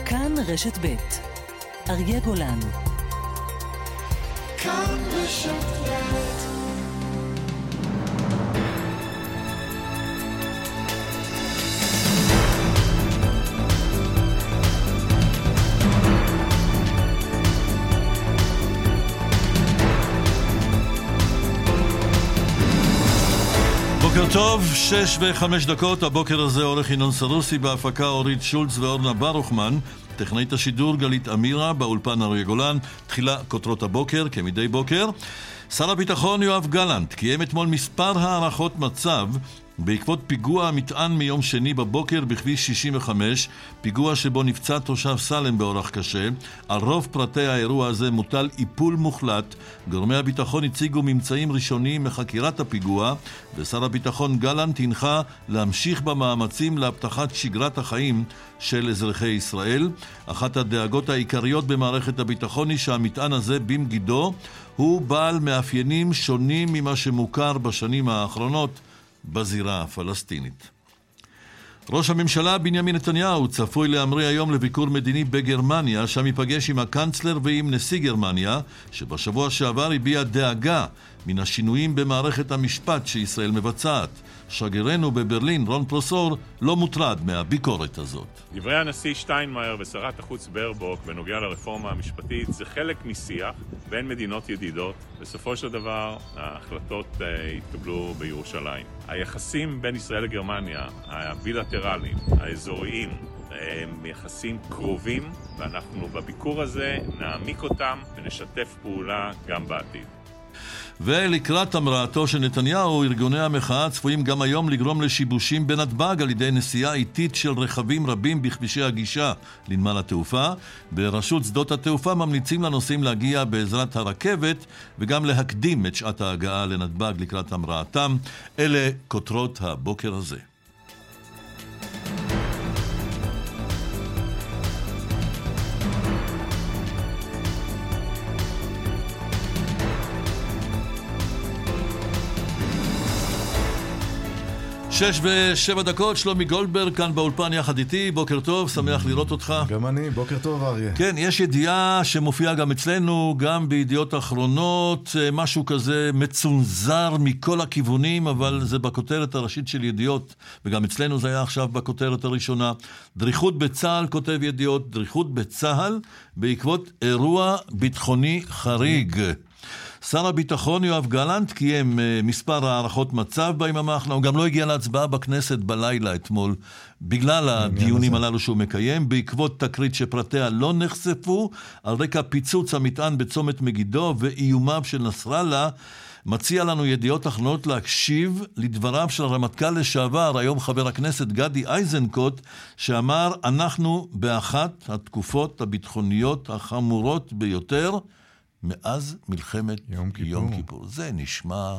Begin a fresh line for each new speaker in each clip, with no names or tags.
כאן רשת ב' אריה גולן. כאן רשת ב'.
בוקר טוב, 6:05, הבוקר הזה עורך ינון סרוסי, בהפקה אורית שולץ ואורנה ברוכמן, טכנאית השידור גלית אמירה, באולפן אריה גולן. תחילה כותרות הבוקר, כמדי בוקר. שר הביטחון יואב גלנט קיים אתמול מספר הערכות מצב בעקבות פיגוע המטען מיום שני בבוקר בכביש 65, פיגוע שבו נפצע תושב סלם באורח קשה. על רוב פרטי האירוע הזה מוטל איפול מוחלט. גורמי הביטחון הציגו ממצאים ראשוניים מחקירת הפיגוע, ושר הביטחון גלנט הנחה להמשיך במאמצים להבטחת שגרת החיים של אזרחי ישראל. אחת הדאגות העיקריות במערכת הביטחון היא שהמטען הזה במגידו הוא בעל מאפיינים שונים ממה שמוכר בשנים האחרונות בזירה הפלסטינית. ראש הממשלה בנימין נתניהו צפוי להמריא היום לביקור מדיני בגרמניה, שם ייפגש עם הקנצלר ועם נשיא גרמניה, שבשבוע שעבר הביע דאגה מן השינויים במערכת המשפט שישראל מבצעת. שגרירנו בברלין רון פרוסור לא מוטרד מהביקורת הזאת.
דברי הנשיא שטיינמאייר ושרת החוץ ברבוק בנוגע לרפורמה המשפטית זה חלק משיח בין מדינות ידידות. בסופו של דבר ההחלטות התקבלו בירושלים. היחסים בין ישראל לגרמניה, הבילטרליים, האזוריים, הם יחסים קרובים, ואנחנו בביקור הזה נעמיק אותם ונשתף פעולה גם בעתיד.
ולקראת המראתו של נתניהו, ארגוני המחאה צפויים גם היום לגרום לשיבושים בנתב"ג על ידי נסיעה איטית של רכבים רבים בכבישי הגישה לנמל התעופה. ברשות שדות התעופה ממליצים לנוסעים להגיע בעזרת הרכבת וגם להקדים את שעת ההגעה לנתב"ג לקראת המראתם. אלה כותרות הבוקר הזה. שש ושבע דקות, שלומי גולדברג כאן באולפן יחד איתי. בוקר טוב, שמח לראות אותך.
גם אני, בוקר טוב אריה.
כן, יש ידיעה שמופיעה גם אצלנו, גם בידיעות אחרונות, משהו כזה מצונזר מכל הכיוונים, אבל זה בכותרת הראשית של ידיעות, וגם אצלנו זה היה עכשיו בכותרת הראשונה. דריכות בצהל, כותב ידיעות, דריכות בצהל בעקבות אירוע ביטחוני חריג. שר הביטחון יואב גלנט קיים מספר הערכות מצב ביממה האחרונה. הוא גם לא הגיע להצבעה בכנסת בלילה אתמול בגלל הדיונים הללו שהוא מקיים, בעקבות תקרית שפרטיה לא נחשפו על רקע פיצוץ המטען בצומת מגידו ואיומיו של נסראללה. מציע לנו ידיעות אחרונות להקשיב לדבריו של הרמטכ"ל לשעבר, היום חבר הכנסת גדי איזנקוט, שאמר: אנחנו באחת התקופות הביטחוניות החמורות ביותר מאז מלחמת יום כיפור. זה נשמע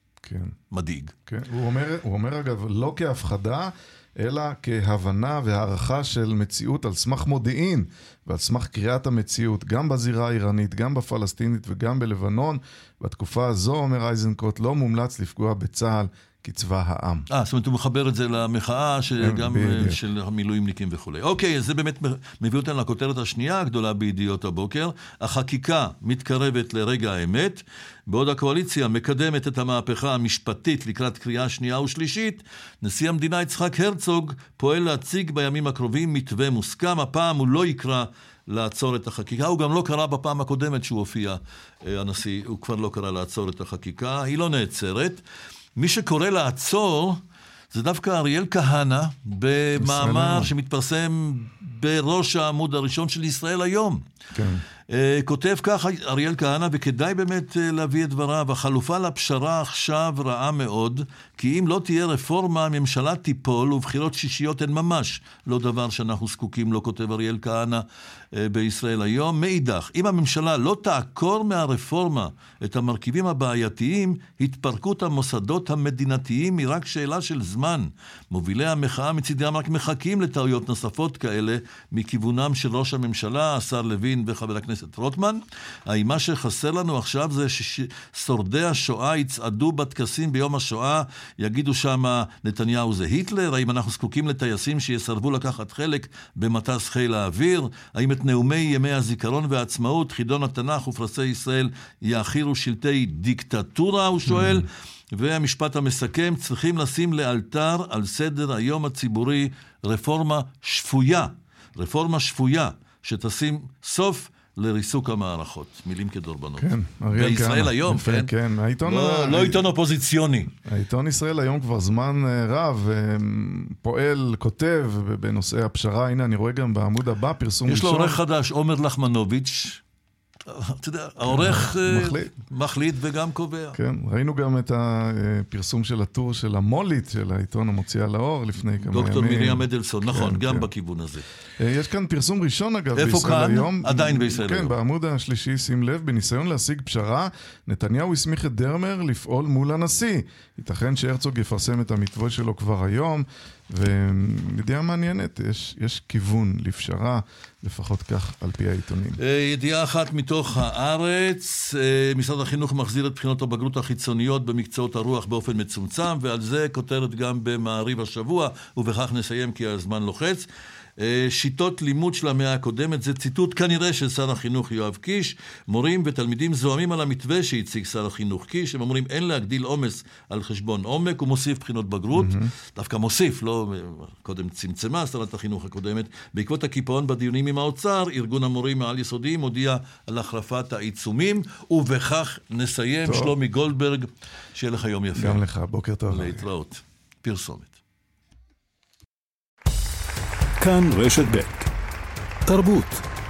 מדאיג.
כן. הוא אומר אגב, לא כהפחדה, אלא כהבנה והערכה של מציאות על סמך מודיעין, ועל סמך קריאת המציאות, גם בזירה האיראנית, גם בפלסטינית וגם בלבנון. בתקופה הזו, אומר איזנקוט, לא מומלץ לפגוע בצה"ל כצבא העם.
זאת אומרת, הוא מחבר את זה למחאה שגם של המילואימניקים וכו'. אוקיי, זה באמת מביא אותנו לכותרת השנייה הגדולה בידיעות הבוקר. החקיקה מתקרבת לרגע האמת, בעוד הקואליציה מקדמת את המהפכה המשפטית לקראת קריאה שנייה ושלישית. נשיא המדינה יצחק הרצוג פועל להציג בימים הקרובים מתווה מוסכם. הפעם הוא לא יקרא לעצור את החקיקה, הוא גם לא קרא בפעם הקודמת שהוא הופיע, הנשיא, הוא כבר לא קרא לעצור את החקיקה, היא לא נעצרת. מי שקורא לעצור זה דווקא אריאל כהנא, במאמר שמתפרסם בראש העמוד הראשון של ישראל היום. כן. כותב כך אריאל כהנא, וכדאי באמת להביא את דבריו: החלופה לפשרה עכשיו רעה מאוד, כי אם לא תהיה רפורמה, הממשלה תיפול, ובחירות שישיות הן ממש לא דבר שאנחנו זקוקים לו, כותב אריאל כהנא בישראל היום. מאידך, אם הממשלה לא תעקור מהרפורמה את המרכיבים הבעייתיים, התפרקות המוסדות המדינתיים היא רק שאלה של זמן. מובילי המחאה מצידם רק מחכים לטעויות נוספות כאלה מכיוונם של ראש הממשלה, השר לוין וחבר הכנסת הכנסת רוטמן. מה שחסר לנו עכשיו זה ששורדי השואה יצעדו בטקסים ביום השואה, יגידו שם נתניהו זה היטלר, האם אנחנו זקוקים לטייסים שיסרבו לקחת חלק במטס חיל האוויר, האם את נאומי ימי הזיכרון והעצמאות, חידון התנ"ך ופרסי ישראל יאכירו שלטי דיקטטורה, הוא שואל. והמשפט המסכם, צריכים לשים לאלתר על סדר היום הציבורי רפורמה שפויה, שתשים סוף לריסוק המערכות. מילים כדורבנות.
כן, אריאל
בישראל היום,
יפה, כן.
לא עיתון אופוזיציוני.
העיתון ישראל היום כבר זמן רב פועל, כותב בנושאי הפשרה. הנה, אני רואה גם בעמוד הבא פרסום
יש לו
ראשון.
עורך חדש, עומר לחמנוביץ', אתה יודע, העורך מחליט וגם קובע.
כן, ראינו גם את הפרסום של הטור של המולית של העיתון המוציאה לאור לפני כמה ימים.
דוקטור מרים אדלסון, נכון, גם בכיוון הזה.
יש כאן פרסום ראשון אגב
בישראל היום. עדיין בישראל היום.
כן, בעמוד השלישי, שים לב, בניסיון להשיג פשרה, נתניהו הסמיך את דרמר לפעול מול הנשיא. ייתכן שהרצוג יפרסם את המתווה שלו כבר היום, וידיעה מעניינת, יש כיוון לפשרה, לפחות כך על פי העיתונים.
ידיעה אחת מתוך הארץ, משרד החינוך מחזיר את בחינות הבגרות החיצוניות במקצועות הרוח באופן מצומצם, ועל זה כותרת גם במעריב השבוע, ובכך נסיים כי הזמן לוחץ. שיטות לימוד של המאה הקודמת, זה ציטוט כנראה של שר החינוך יואב קיש. מורים ותלמידים זוהמים על המתווה שהציג שר החינוך קיש, הם אומרים אין להגדיל עומס על חשבון עומק, הוא מוסיף בחינות בגרות, דווקא מוסיף, לא קודם צמצמה שרת החינוך הקודמת. בעקבות הקיפאון בדיונים עם האוצר, ארגון המורים העל יסודיים הודיע על החלפת העיצומים, ובכך נסיים. טוב. שלומי גולדברג, שיהיה לך יום יפה.
גם לך, בוקר טוב.
להתראות. פרסומת.
כאן רשת ב' תרבות.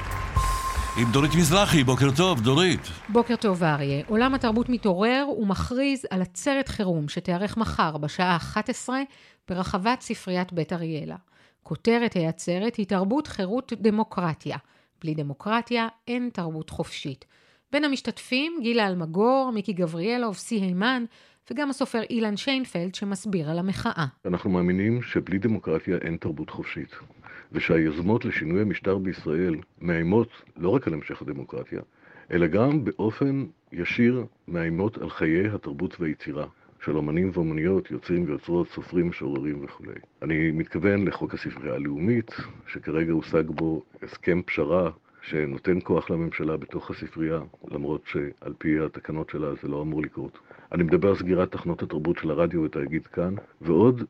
עם דורית מזרחי, בוקר טוב, דורית.
בוקר טוב, אריה. עולם התרבות מתעורר ומכריז על עצרת חירום שתארך מחר בשעה 11 ברחבת ספריית בית אריאלה. כותרת העצרת היא תרבות, חירות, דמוקרטיה. בלי דמוקרטיה אין תרבות חופשית. בין המשתתפים גילה אלמגור, מיקי גבריאלוב, סי הימן וגם הסופר אילן שיינפלד שמסביר על המחאה.
אנחנו מאמינים שבלי דמוקרטיה אין תרבות חופשית, ושהיוזמות לשינוי המשטר בישראל מאיימות לא רק על המשך הדמוקרטיה, אלא גם באופן ישיר מאיימות על חיי התרבות והיצירה של אומנים ואומניות, יוצרים ויוצרות, סופרים, משוררים וכו'. אני מתכוון לחוק הספרייה הלאומית, שכרגע הושג בו הסכם פשרה שנותן כוח לממשלה בתוך הספרייה, למרות שעל פי התקנות שלה זה לא אמור לקרות. אני מדבר על סגירת תחנות התרבות של הרדיו ותאגיד כאן, ועוד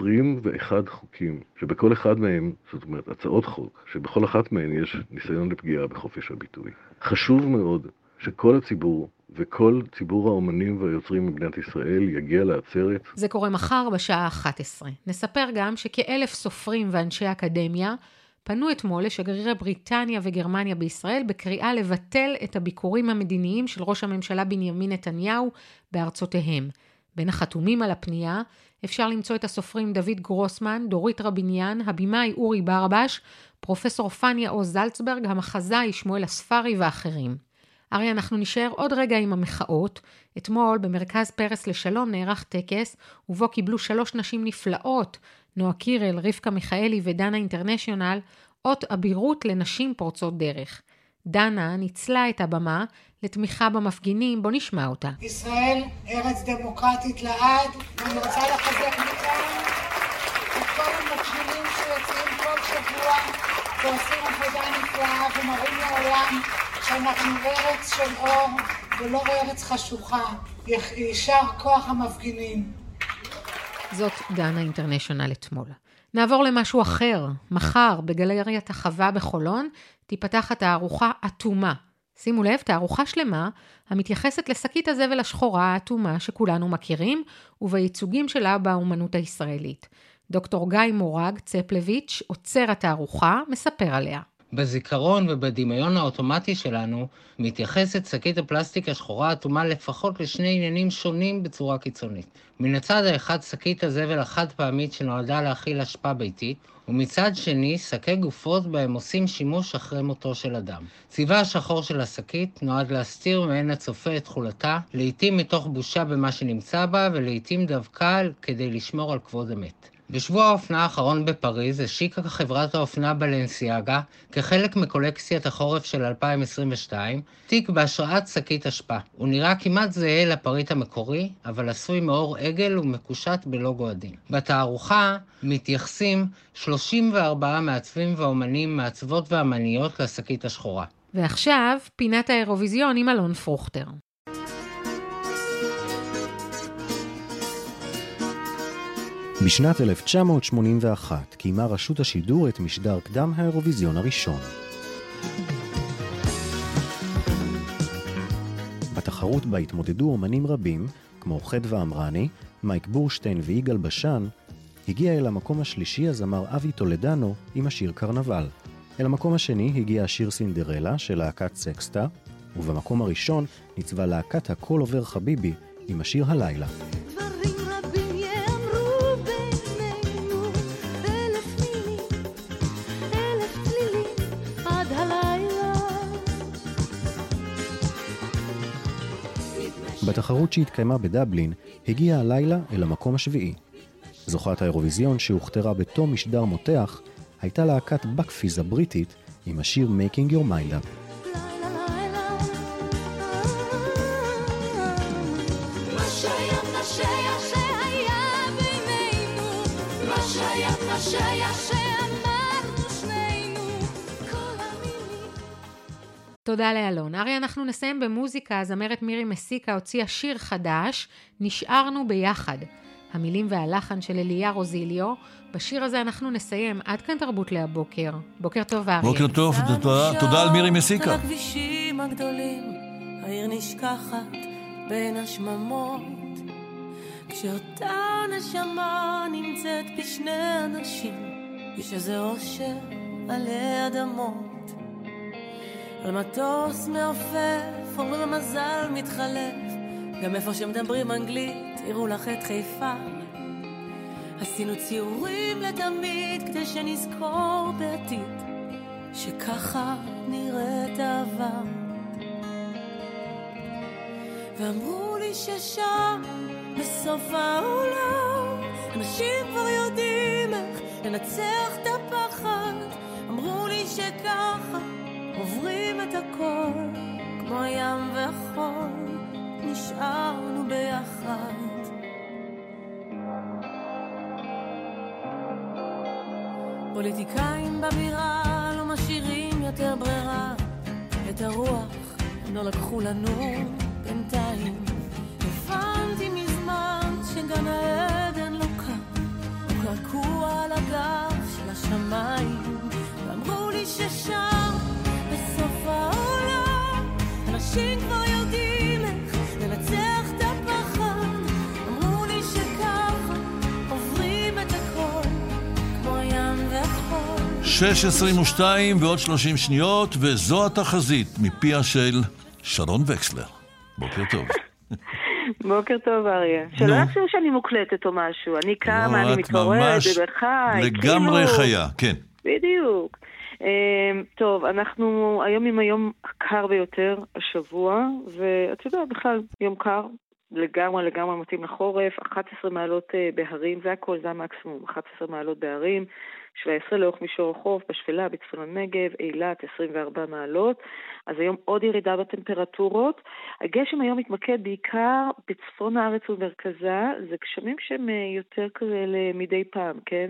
21 חוקים, שבכל אחד מהם, זאת אומרת, הצעות חוק, שבכל אחת מהן יש ניסיון לפגיעה בחופש הביטוי. חשוב מאוד שכל הציבור וכל ציבור האומנים והיוצרים במדינת ישראל יגיע לעצרת.
זה קורה מחר בשעה 11. נספר גם שכ1,000 סופרים ואנשי אקדמיה פנו אתמול לשגרירי בריטניה וגרמניה בישראל בקריאה לבטל את הביקורים המדיניים של ראש הממשלה בנימין נתניהו בארצותיהם. בין החתומים על הפנייה אפשר למצוא את הסופרים דוד גרוסמן, דורית רביניאן, הבימאי אורי ברבש, פרופסור פניה עוז זלצברג, המחזאי שמואל אספרי ואחרים. הרי אנחנו נשאר עוד רגע עם המחאות. אתמול במרכז פרס לשלום נערך טקס, ובו קיבלו 3 נשים נפלאות, נועה קירל, רבקה מיכאלי ודנה אינטרנשיונל, אות אבירות לנשים פורצות דרך. דנה ניצלה את הבמה לתמיכה במפגינים, בוא נשמע אותה.
ישראל ארץ דמוקרטית לעד, ואני רוצה לחזק מכאן את כל המקשיבים שיוצאים כל שבוע ועושים עבודה נפלאה ומראים לעולם שאנחנו ארץ של אור ולא ארץ חשוכה. יישר כוח המפגינים.
זאת דנה אינטרנשיונל אתמול. נעבור למשהו אחר. מחר בגלריית החווה בחולון תיפתח התערוכה אטומה. שימו לב, תערוכה שלמה המתייחסת לשקית הזבל השחורה האטומה שכולנו מכירים ובייצוגים שלה באומנות הישראלית. דוקטור גיא מורג צפלביץ', עוצר התערוכה, מספר עליה.
בזיכרון ובדמיון האוטומטי שלנו מתייחסת שקית הפלסטיק השחורה האטומה לפחות לשני עניינים שונים בצורה קיצונית. מן הצד האחד שקית הזבל החד פעמית שנועדה להכיל אשפה ביתית, ומצד שני שקי גופות בהם עושים שימוש אחרי מותו של אדם. צבעה השחור של השקית נועד להסתיר מעין הצופה את תכולתה, לעתים מתוך בושה במה שנמצא בה ולעתים דווקא כדי לשמור על כבוד המת. בשבוע האופנה האחרון בפריז השיקה חברת האופנה בלנסיאגה, כחלק מקולקציית החורף של 2022, תיק בהשראת שקית אשפה. הוא נראה כמעט זהה לפריט המקורי, אבל עשוי מאור עגל ומקושט בלוגו עדין. בתערוכה מתייחסים 34 מעצבים ואומנים, מעצבות ואמניות לשקית השחורה.
ועכשיו, פינת האירוויזיון עם אלון פרוכטר.
בשנת 1981 קיימה רשות השידור את משדר קדם האירוויזיון הראשון. בתחרות בה התמודדו אומנים רבים, כמו חדווה אמרני, מייק בורשטיין ויגאל בשן, הגיע אל המקום השלישי הזמר אבי טולדנו עם השיר קרנבל. אל המקום השני הגיע השיר סינדרלה של להקת סקסטה, ובמקום הראשון ניצבה להקת הקול עובר חביבי עם השיר הלילה. בתחרות שהתקיימה בדבלין, הגיע הלילה אל המקום השביעי. זוכת האירוויזיון שהוכתרה בתום משדר מותח, הייתה להקת בקפיז הבריטית עם השיר Making Your Mind Up.
תודה לאלון. ארי, אנחנו נסיים במוזיקה. הזמרת מירי מסיקה הוציאה שיר חדש, נשארנו ביחד. המילים והלחן של אליה רוזיליו. בשיר הזה אנחנו נסיים. עד כאן תרבות להבוקר. בוקר טוב, ארי.
בוקר טוב, תודה על מירי מסיקה.
הכבישים הגדולים, העיר נשכחת בין השממות, כשאותה נשמה נמצאת בשני אנשים, יש איזה אושר עלי אדמות. על מטוס מעופף, אומרים המזל מתחלף, גם איפה שמדברים אנגלית, תראו לך את חיפה. עשינו ציורים לתמיד, כדי שנזכור בעתיד, שככה נראית העבר. ואמרו לי ששם, בסוף העולם, אנשים כבר יודעים איך לנצח את הפחד. אמרו לי שככה עוברים את הכל, כמו ים וחול, נשארנו ביחד. פוליטיקאים בבירה לא משאירים יותר ברירה, את הרוח לא לקחו לנו בינתיים. הבנתי מזמן שגן העדן לא כאן, הוא קרקוע על הגב של השמיים. ואמרו לי ששם בסוף העולם אנשים כבר יודעים איך לנצח את הפחד. אמרו לי שככה עוברים את הכל, כמו ים וחול.
6:22 ועוד 30 שניות, וזו התחזית מפיה של שרון וקסלר. בוקר טוב.
בוקר טוב, אריה. שלא יחשבו שאני מוקלטת או משהו. אני קמה, אני מתעוררת, בחי.
לגמרי חיה, כן.
בדיוק. טוב, אנחנו היום עם היום הקר ביותר השבוע, ואתה יודע, בכלל יום קר, לגמרי מתאים לחורף, 11 מעלות בהרים, זה הכל, זה המקסימום, 11 מעלות בהרים, 17 לאורך מישור החוף, בשפלה, בצפון הנגב, אילת, 24 מעלות, אז היום עוד ירידה בטמפרטורות. הגשם היום מתמקד בעיקר בצפון הארץ ובמרכזה, זה גשמים שהם יותר כזה למדי פעם, כן?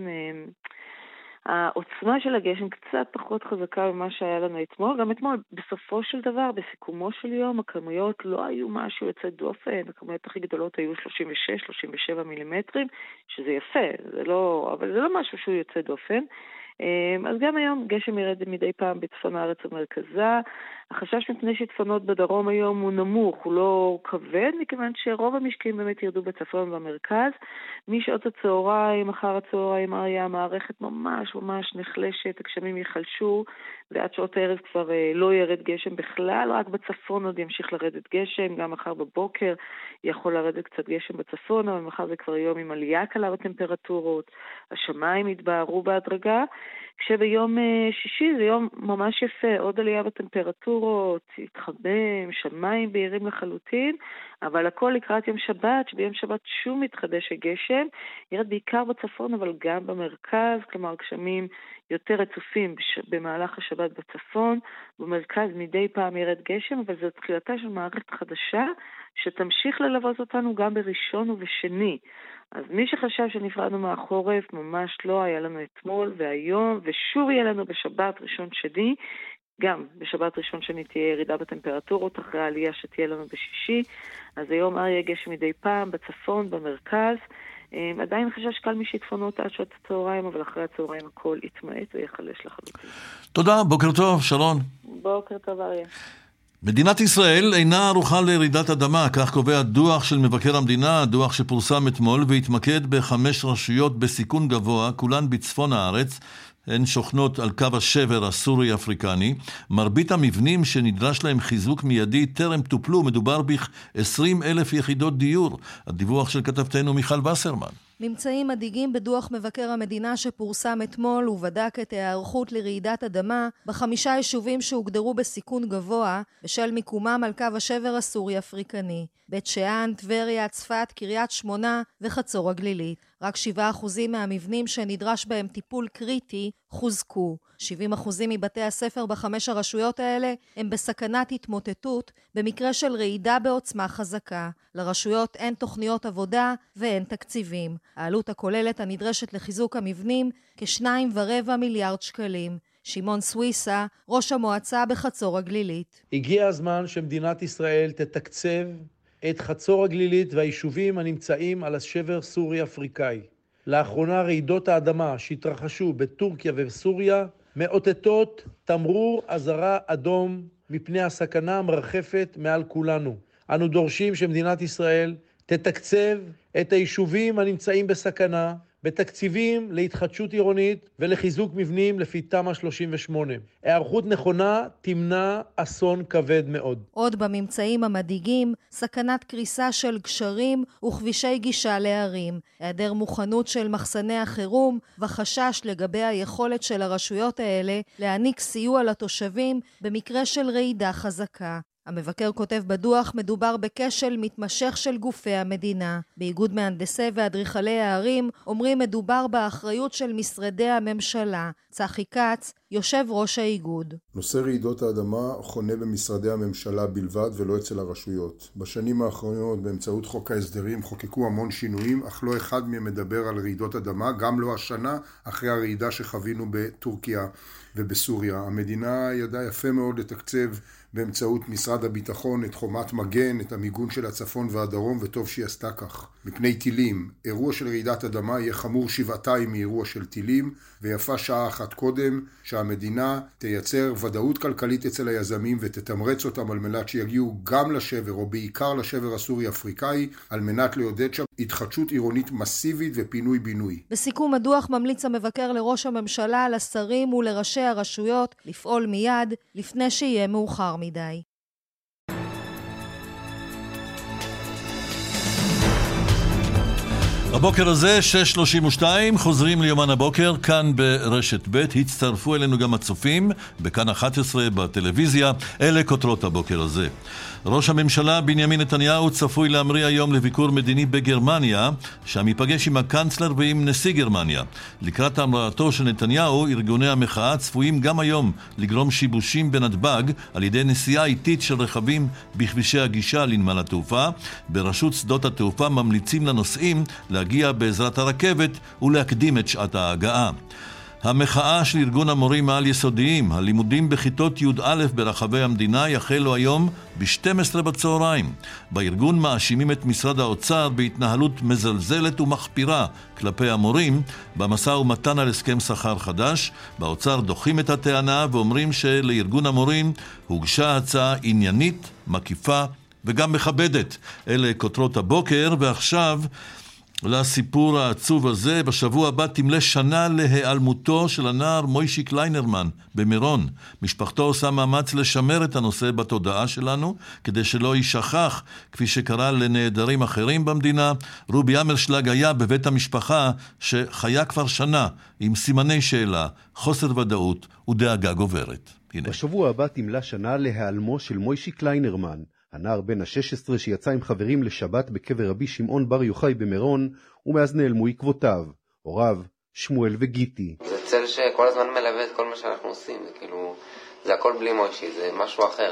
העוצמה של הגשם קצת פחות חזקה ממה שהיה לנו אתמול. גם אתמול, בסופו של דבר, בסיכומו של יום, הכמויות לא היו משהו יוצא דופן. הכמויות הכי גדולות היו 36-37 מילימטרים, שזה יפה, אבל זה לא משהו שהוא יוצא דופן. אז גם היום גשם ירד מדי פעם בצפון הארץ ומרכזה. החשש מפני שיטפונות בדרום היום הוא נמוך, הוא לא כבד, מכיוון שרוב המשקיעים באמת ירדו בצפון ובמרכז. משעות הצהריים, אחר הצהריים, המערכת ממש נחלשת, הגשמים יחלשו, ועד שעות הערב כבר לא ירד גשם בכלל, רק בצפון עוד ימשיך לרדת גשם, גם מחר בבוקר יכול לרדת קצת גשם בצפון, אבל מחר זה כבר יום עם עלייה קלה בטמפרטורות, השמיים יתבהרו בהדרגה, שביום שישי זה יום ממש יפה, עוד עלייה בטמפרטורות, התחמם, שמיים בהירים לחלוטין, אבל הכל לקראת יום שבת, שביום שבת שוב מתחדש הגשם, ירד בעיקר בצפון אבל גם במרכז, כלומר גשמים יותר רצופים במהלך השבת בצפון, במרכז מדי פעם ירד גשם, אבל זו תחילתה של מערכת חדשה שתמשיך ללוות אותנו גם בראשון ובשני. אז מי שחשב שנפרדנו מהחורף, ממש לא, היה לנו אתמול והיום, ושוב יהיה לנו בשבת ראשון שני, גם בשבת ראשון שני תהיה ירידה בטמפרטורות אחרי העלייה שתהיה לנו בשישי, אז היום יהיה גשם מדי פעם בצפון, במרכז, עדיין חשש קל משיטפונות עד שעות הצהריים, אבל אחרי הצהריים הכל יתמעט ויחלש לחלוטין.
תודה, בוקר טוב, שרון.
בוקר טוב, אריה.
מדינת ישראל אינה ערוכה לירידת אדמה, כך קובע דוח של מבקר המדינה, דוח שפורסם אתמול והתמקד ב5 רשויות בסיכון גבוה, כולן בצפון הארץ, הן שוכנות על קו השבר הסורי-אפריקני. מרבית המבנים שנדרש להם חיזוק מיידי טרם טופלו, מדובר ב-20,000 יחידות דיור. הדיווח של כתבתנו מיכל וסרמן.
ממצאים מדאיגים בדוח מבקר המדינה שפורסם אתמול ובדק את ההיערכות לרעידת אדמה ב5 יישובים שהוגדרו בסיכון גבוה בשל מיקומם על קו השבר הסורי-אפריקני, בית שאן, טבריה, צפת, קריית שמונה וחצור הגלילית. רק 7% מהמבנים שנדרש בהם טיפול קריטי חוזקו. 70% מבתי הספר ב5 הרשויות האלה הם בסכנת התמוטטות במקרה של רעידה בעוצמה חזקה. לרשויות אין תוכניות עבודה ואין תקציבים. העלות הכוללת הנדרשת לחיזוק המבנים כ2.25 מיליארד שקלים. שמעון סוויסה, ראש המועצה בחצור הגלילית.
הגיע הזמן שמדינת ישראל תתקצב את חצור הגלילית והיישובים הנמצאים על השבר סורי-אפריקאי. לאחרונה רעידות האדמה שהתרחשו בטורקיה ובסוריה מאותתות תמרור אזהרה אדום מפני הסכנה המרחפת מעל כולנו. אנו דורשים שמדינת ישראל תתקצב את היישובים הנמצאים בסכנה בתקציבים להתחדשות עירונית ולחיזוק מבנים לפי תמ"א 38. היערכות נכונה תמנע אסון כבד מאוד.
עוד בממצאים המדאיגים, סכנת קריסה של גשרים וכבישי גישה לערים, היעדר מוכנות של מחסני החירום וחשש לגבי היכולת של הרשויות האלה להעניק סיוע לתושבים במקרה של רעידה חזקה. המבקר כותב בדוח, מדובר בכשל מתמשך של גופי המדינה. באיגוד מהנדסי ואדריכלי הערים אומרים מדובר באחריות של משרדי הממשלה. צחי כץ, יושב ראש האיגוד.
נושא רעידות האדמה חונה במשרדי הממשלה בלבד ולא אצל הרשויות. בשנים האחרונות באמצעות חוק ההסדרים חוקקו המון שינויים, אך לא אחד מהם מדבר על רעידות אדמה, גם לא השנה אחרי הרעידה שחווינו בטורקיה ובסוריה. המדינה ידעה יפה מאוד לתקצב באמצעות משרד הביטחון את חומת מגן, את המיגון של הצפון והדרום, וטוב שהיא עשתה כך. מפני טילים, אירוע של רעידת אדמה יהיה חמור שבעתיים מאירוע של טילים, ויפה שעה אחת קודם שהמדינה תייצר ודאות כלכלית אצל היזמים ותתמרץ אותם על מנת שיגיעו גם לשבר או בעיקר לשבר הסורי-אפריקאי, על מנת לעודד שם התחדשות עירונית מסיבית ופינוי בינוי.
בסיכום הדוח ממליץ המבקר לראש הממשלה, לשרים ולראשי הרשויות לפעול מיד לפני שיהיה מאוחר מדי.
הבוקר הזה 6:32, חוזרים ליומן הבוקר כאן ברשת ב'. הצטרפו אלינו גם הצופים בכאן 11 בטלוויזיה. אלה כותרות הבוקר הזה. ראש הממשלה בנימין נתניהו צפוי להמריא היום לביקור מדיני בגרמניה, שם ייפגש עם הקנצלר ועם נשיא גרמניה. לקראת המראתו של נתניהו, ארגוני המחאה צפויים גם היום לגרום שיבושים בנתב"ג על ידי נסיעה איטית של רכבים בכבישי הגישה לנמל התעופה. ברשות שדות התעופה ממליצים לנוסעים להגיע בעזרת הרכבת ולהקדים את שעת ההגעה. המחאה של ארגון המורים העל יסודיים, הלימודים בכיתות י"א ברחבי המדינה יחלו היום ב-12 בצהריים. בארגון מאשימים את משרד האוצר בהתנהלות מזלזלת ומחפירה כלפי המורים במשא ומתן על הסכם שכר חדש. באוצר דוחים את הטענה ואומרים שלארגון המורים הוגשה הצעה עניינית, מקיפה וגם מכבדת. אלה כותרות הבוקר, ועכשיו לסיפור העצוב הזה. בשבוע הבא תמלא שנה להיעלמותו של הנער מוישי קליינרמן במירון. משפחתו עושה מאמץ לשמר את הנושא בתודעה שלנו, כדי שלא יישכח, כפי שקרה לנעדרים אחרים במדינה. רובי אמרשלג היה בבית המשפחה שחיה כבר שנה, עם סימני שאלה, חוסר ודאות ודאגה גוברת. הנה.
בשבוע הבא תמלא שנה להיעלמו של מוישי קליינרמן, הנער בן ה-16 שיצא עם חברים לשבת בקבר רבי שמעון בר יוחאי במירון, ומאז נעלמו עקבותיו, הוריו, שמואל וגיטי.
זה צל שכל הזמן מלווה את כל מה שאנחנו עושים, זה כאילו, זה הכל בלי מוישי, זה משהו אחר,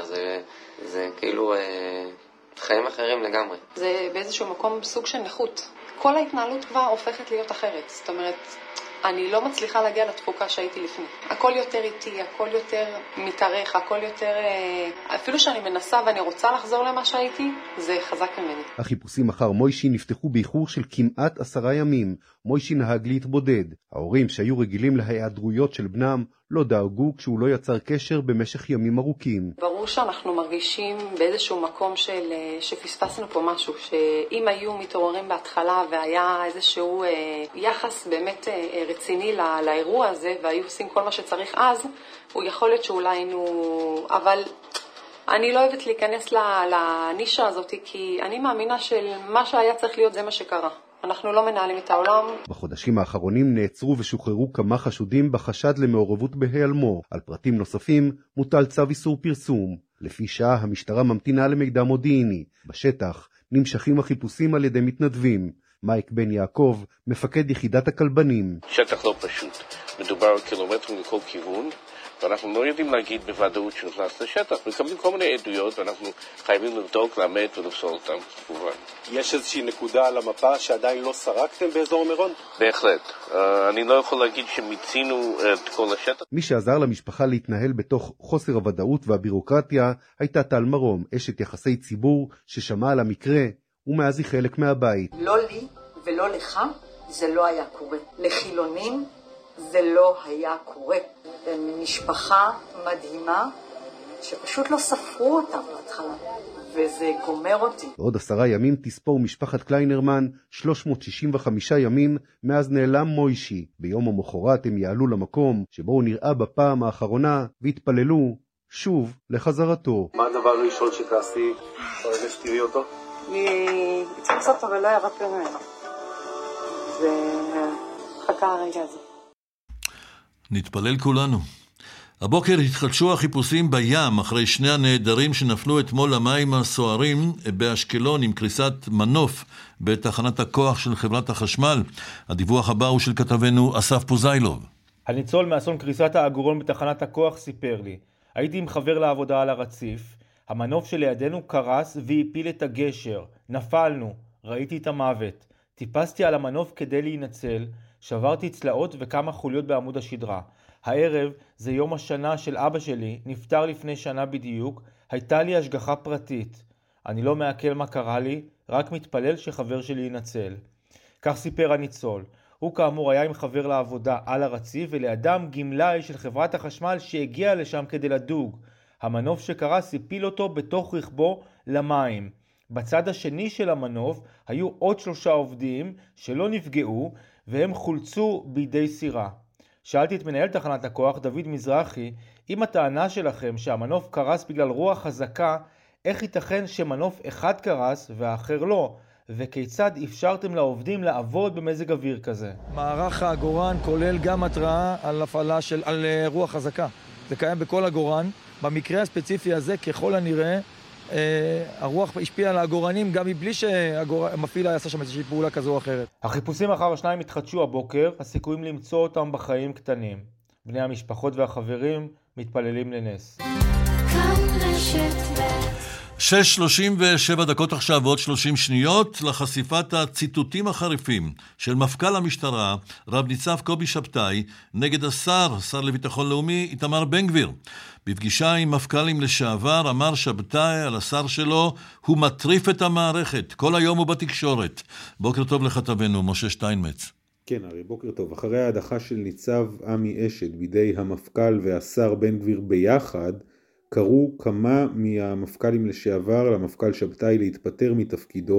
זה כאילו חיים אחרים לגמרי.
זה באיזשהו מקום סוג של נכות. כל ההתנהלות כבר הופכת להיות אחרת, זאת אומרת, אני לא מצליחה להגיע לתפוקה שהייתי לפני. הכל יותר איטי, הכל יותר מתארך, הכל יותר... אפילו שאני מנסה ואני רוצה לחזור למה שהייתי, זה חזק ממני.
החיפושים אחר מוישי נפתחו באיחור של כמעט 10 ימים. מוישי נהג להתבודד. ההורים שהיו רגילים להיעדרויות של בנם לא דאגו כשהוא לא יצר קשר במשך ימים ארוכים.
ברור שאנחנו מרגישים באיזשהו מקום שפספסנו פה משהו, שאם היו מתעוררים בהתחלה והיה איזשהו יחס באמת רציני לאירוע הזה, והיו עושים כל מה שצריך אז, הוא יכול להיות שאולי היינו... אבל אני לא אוהבת להיכנס לנישה הזאת, כי אני מאמינה שמה שהיה צריך להיות זה מה שקרה. אנחנו לא מנהלים את העולם.
בחודשים האחרונים נעצרו ושוחררו כמה חשודים בחשד למעורבות בהיעלמו. על פרטים נוספים מוטל צו איסור פרסום. לפי שעה המשטרה ממתינה למידע מודיעיני. בשטח נמשכים החיפושים על ידי מתנדבים. מייק בן יעקב, מפקד יחידת הכלבנים.
שטח לא פשוט. מדובר על קילומטרים לכל כיוון, ואנחנו לא יודעים להגיד בוודאות שנכנס לשטח. מקבלים כל מיני עדויות, ואנחנו חייבים לבדוק, לאמת ולפסול אותם, כמובן.
יש איזושהי נקודה על המפה שעדיין לא סרקתם באזור מירון?
בהחלט. אני לא יכול להגיד שמיצינו את כל השטח.
מי שעזר למשפחה להתנהל בתוך חוסר הוודאות והבירוקרטיה הייתה טל מרום, אשת יחסי ציבור ששמעה על המקרה, ומאז היא חלק מהבית.
לא לי ולא לך זה לא היה קורה. לחילונים זה לא היה קורה. משפחה מדהימה שפשוט לא ספרו אותם בהתחלה, וזה גומר אותי.
בעוד 10 ימים תספור משפחת קליינרמן 365 ימים מאז נעלם מוישי. ביום המחרת הם יעלו למקום שבו הוא נראה בפעם האחרונה והתפללו שוב לחזרתו.
מה הדבר הראשון שתעשי ברגע שתראי אותו?
אני אצחס אותו ולא ירפא ממנו. וחכה הרגע הזה.
נתפלל כולנו. הבוקר התחדשו החיפושים בים אחרי 2 הנעדרים שנפלו אתמול למים הסוערים באשקלון עם קריסת מנוף בתחנת הכוח של חברת החשמל. הדיווח הבא הוא של כתבנו אסף פוזיילוב.
הניצול מאסון קריסת העגורון בתחנת הכוח סיפר לי: הייתי עם חבר לעבודה על הרציף, המנוף שלידינו קרס והפיל את הגשר, נפלנו, ראיתי את המוות, טיפסתי על המנוף כדי להינצל, שברתי צלעות וכמה חוליות בעמוד השדרה. הערב זה יום השנה של אבא שלי, נפטר לפני שנה בדיוק, הייתה לי השגחה פרטית. אני לא מעכל מה קרה לי, רק מתפלל שחבר שלי ינצל. כך סיפר הניצול. הוא כאמור היה עם חבר לעבודה על הרציף, ולידם גמלאי של חברת החשמל שהגיע לשם כדי לדוג. המנוף שקרס הפיל אותו בתוך רכבו למים. בצד השני של המנוף היו עוד 3 עובדים שלא נפגעו, והם חולצו בידי סירה. שאלתי את מנהל תחנת הכוח, דוד מזרחי, אם הטענה שלכם שהמנוף קרס בגלל רוח חזקה, איך ייתכן שמנוף אחד קרס והאחר לא? וכיצד אפשרתם לעובדים לעבוד במזג אוויר כזה?
מערך העגורן כולל גם התראה על הפעלה על רוח חזקה. זה קיים בכל עגורן. במקרה הספציפי הזה, ככל הנראה, הרוח השפיעה על העגורנים גם מבלי שהמפעיל יעשה שם איזושהי פעולה כזו או אחרת.
החיפושים אחר 2 התחדשו הבוקר, הסיכויים למצוא אותם בחיים קטנים. בני המשפחות והחברים מתפללים לנס.
6:37 עכשיו ועוד 30 שניות לחשיפת הציטוטים החריפים של מפכ"ל המשטרה, רב ניצב קובי שבתאי, נגד שר לביטחון לאומי איתמר בן גביר. בפגישה עם מפכ"לים לשעבר אמר שבתאי על השר שלו, הוא מטריף את המערכת, כל היום הוא בתקשורת. בוקר טוב לכתבנו משה שטיינמץ.
כן, הרי בוקר טוב. אחרי ההדחה של ניצב עמי אשד בידי המפכ"ל והשר בן גביר ביחד, קראו כמה מהמפכ"לים לשעבר למפכ"ל שבתאי להתפטר מתפקידו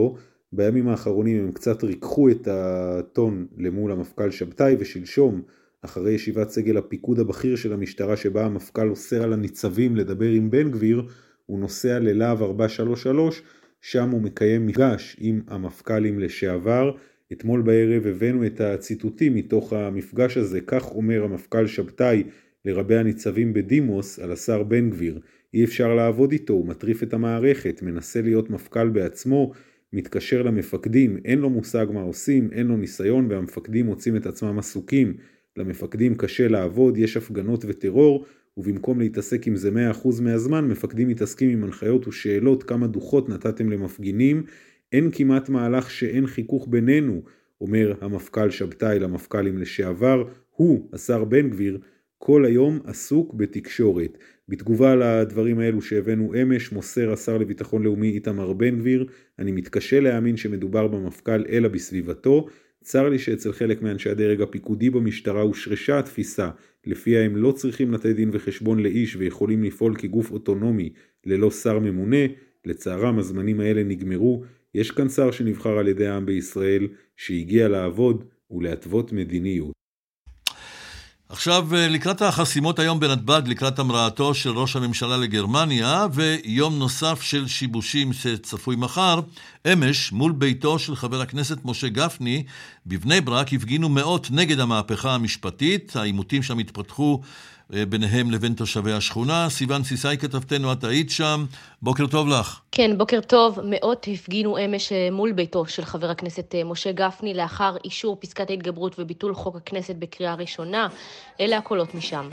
בימים האחרונים הם קצת ריקחו את הטון למול המפכ"ל שבתאי, ושלשום, אחרי ישיבת סגל הפיקוד הבכיר של המשטרה שבה המפכ"ל אוסר על הניצבים לדבר עם בן גביר, הוא נוסע ללהב 433, שם הוא מקיים מפגש עם המפכ"לים לשעבר. אתמול בערב הבאנו את הציטוטים מתוך המפגש הזה, כך אומר המפכ"ל שבתאי לרבי הניצבים בדימוס על השר בן גביר. אי אפשר לעבוד איתו, הוא מטריף את המערכת, מנסה להיות מפכ"ל בעצמו, מתקשר למפקדים, אין לו מושג מה עושים, אין לו ניסיון, והמפקדים מוצאים את עצמם עסוקים. למפקדים קשה לעבוד, יש הפגנות וטרור, ובמקום להתעסק עם זה 100% מהזמן, מפקדים מתעסקים עם הנחיות ושאלות, כמה דוחות נתתם למפגינים, אין כמעט מהלך שאין חיכוך בינינו, אומר המפכ"ל שבתאי למפכ"לים לשעבר, הוא, השר בן גביר, כל היום עסוק בתקשורת. בתגובה לדברים האלו שהבאנו אמש, מוסר השר לביטחון לאומי איתמר בן גביר, אני מתקשה להאמין שמדובר במפכ"ל אלא בסביבתו, צר לי שאצל חלק מאנשי הדרג הפיקודי במשטרה הושרשה התפיסה, לפיה הם לא צריכים לתת דין וחשבון לאיש ויכולים לפעול כגוף אוטונומי ללא שר ממונה. לצערם הזמנים האלה נגמרו, יש כאן שר שנבחר על ידי העם בישראל, שהגיע לעבוד ולהתוות מדיניות.
עכשיו לקראת החסימות היום בנתב"ג, לקראת המראתו של ראש הממשלה לגרמניה, ויום נוסף של שיבושים שצפוי מחר, אמש מול ביתו של חבר הכנסת משה גפני בבני ברק הפגינו מאות נגד המהפכה המשפטית, העימותים שם התפתחו ביניהם לבין תושבי השכונה. סיוון סיסאי כתבתנו, את היית שם, בוקר טוב לך.
כן, בוקר טוב. מאות הפגינו אמש מול ביתו של חבר הכנסת משה גפני לאחר אישור פסקת ההתגברות וביטול חוק הכנסת בקריאה ראשונה. אלה הקולות משם.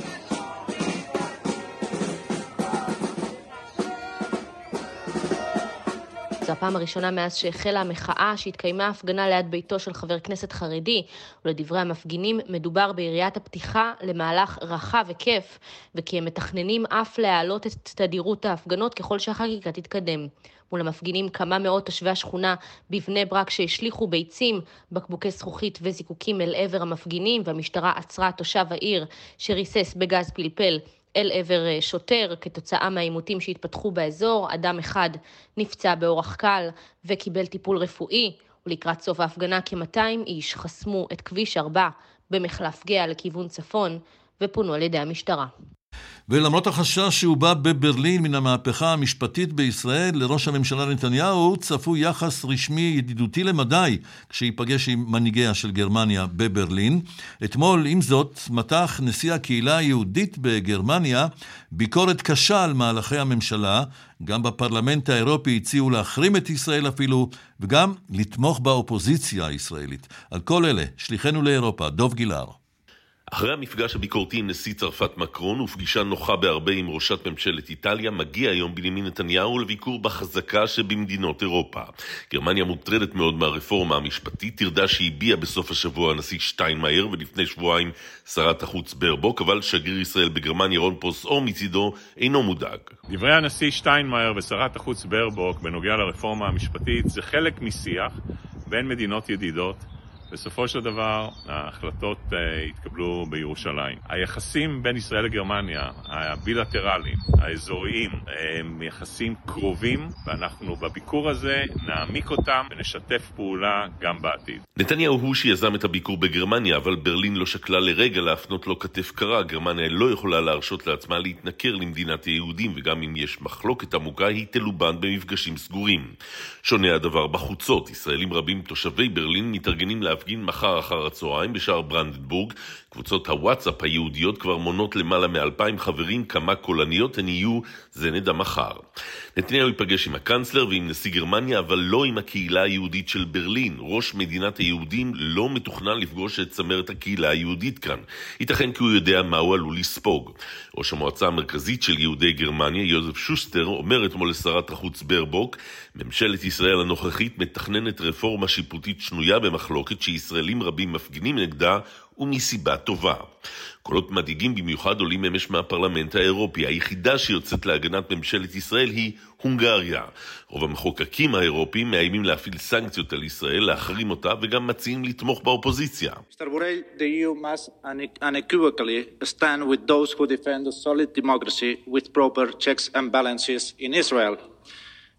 זו הפעם הראשונה מאז שהחלה המחאה שהתקיימה הפגנה ליד ביתו של חבר כנסת חרדי, ולדברי המפגינים מדובר ביריית הפתיחה למהלך רחב וכיף, וכי הם מתכננים אף להעלות את תדירות ההפגנות ככל שהחקיקה תתקדם. מול המפגינים כמה מאות תושבי השכונה בבני ברק שהשליחו ביצים, בקבוקי זכוכית וזיקוקים אל עבר המפגינים, והמשטרה עצרה תושב העיר שריסס בגז פלפל אל עבר שוטר. כתוצאה מהעימותים שהתפתחו באזור, אדם אחד נפצע באורח קל וקיבל טיפול רפואי, ולקראת סוף ההפגנה כ-200 איש חסמו את כביש 4 במחלף גאה לכיוון צפון ופונו על ידי המשטרה.
ולמרות החשש שהוא בא בברלין מן המהפכה המשפטית בישראל, לראש הממשלה נתניהו צפו יחס רשמי ידידותי למדי כשיפגש עם מנהיגיה של גרמניה בברלין. אתמול, עם זאת, מתח נשיא הקהילה היהודית בגרמניה ביקורת קשה על מהלכי הממשלה. גם בפרלמנט האירופי הציעו להחרים את ישראל אפילו, וגם לתמוך באופוזיציה הישראלית. על כל אלה, שליחנו לאירופה, דוב גילהר.
אחרי המפגש הביקורתי עם נשיא צרפת מקרון ופגישה נוחה בהרבה עם ראשת ממשלת איטליה, מגיע היום בנימין נתניהו לביקור בחזקה שבמדינות אירופה. גרמניה מוטרדת מאוד מהרפורמה המשפטית, תרדה שהביע בסוף השבוע הנשיא שטיינמאייר ולפני שבועיים שרת החוץ ברבוק, אבל שגריר ישראל בגרמניה רון פוסאו מצידו אינו מודאג.
דברי הנשיא שטיינמאייר ושרת החוץ ברבוק בנוגע לרפורמה המשפטית זה חלק משיח בין מדינות ידידות. בסופו של דבר, ההחלטות התקבלו בירושלים. היחסים בין ישראל לגרמניה, הבילטרליים, האזוריים, הם יחסים קרובים, ואנחנו בביקור הזה נעמיק אותם ונשתף פעולה גם בעתיד.
נתניהו הוא שיזם את הביקור בגרמניה, אבל ברלין לא שקלה לרגע להפנות לו כתף קרה. גרמניה לא יכולה להרשות לעצמה להתנכר למדינת היהודים, וגם אם יש מחלוקת עמוקה, היא תלובן במפגשים סגורים. שונה הדבר בחוצות. ישראלים רבים תושבי ברלין מתארגנים להפגין מחר אחר הצהריים בשער ברנדנבורג. קבוצות הוואטסאפ היהודיות כבר מונות למעלה מ-2,000 חברים, כמה קולניות הן יהיו זה נדע מחר. נתניהו ייפגש עם הקנצלר ועם נשיא גרמניה, אבל לא עם הקהילה היהודית של ברלין. ראש מדינת היהודים לא מתוכנן לפגוש את צמרת הקהילה היהודית כאן. ייתכן כי הוא יודע מה הוא עלול לספוג. ראש המועצה המרכזית של יהודי גרמניה, יוזף שוסטר, אומר אתמול לשרת החוץ ברבוק, ממשלת ישראל הנוכחית מתכננת רפורמה שיפוטית שנויה במחלוקת שישראלים רבים מפגינים נגדה ומסיבה טובה. קולות מדאיגים במיוחד עולים אמש מהפרלמנט האירופי. היחידה שיוצאת להגנת ממשלת ישראל היא הונגריה. רוב המחוקקים האירופיים מאיימים להפעיל סנקציות על ישראל, להחרים אותה, וגם מציעים לתמוך באופוזיציה.
Mr. Borrell, the EU must unequivocally stand with those who defend a solid democracy with proper checks and balances in Israel.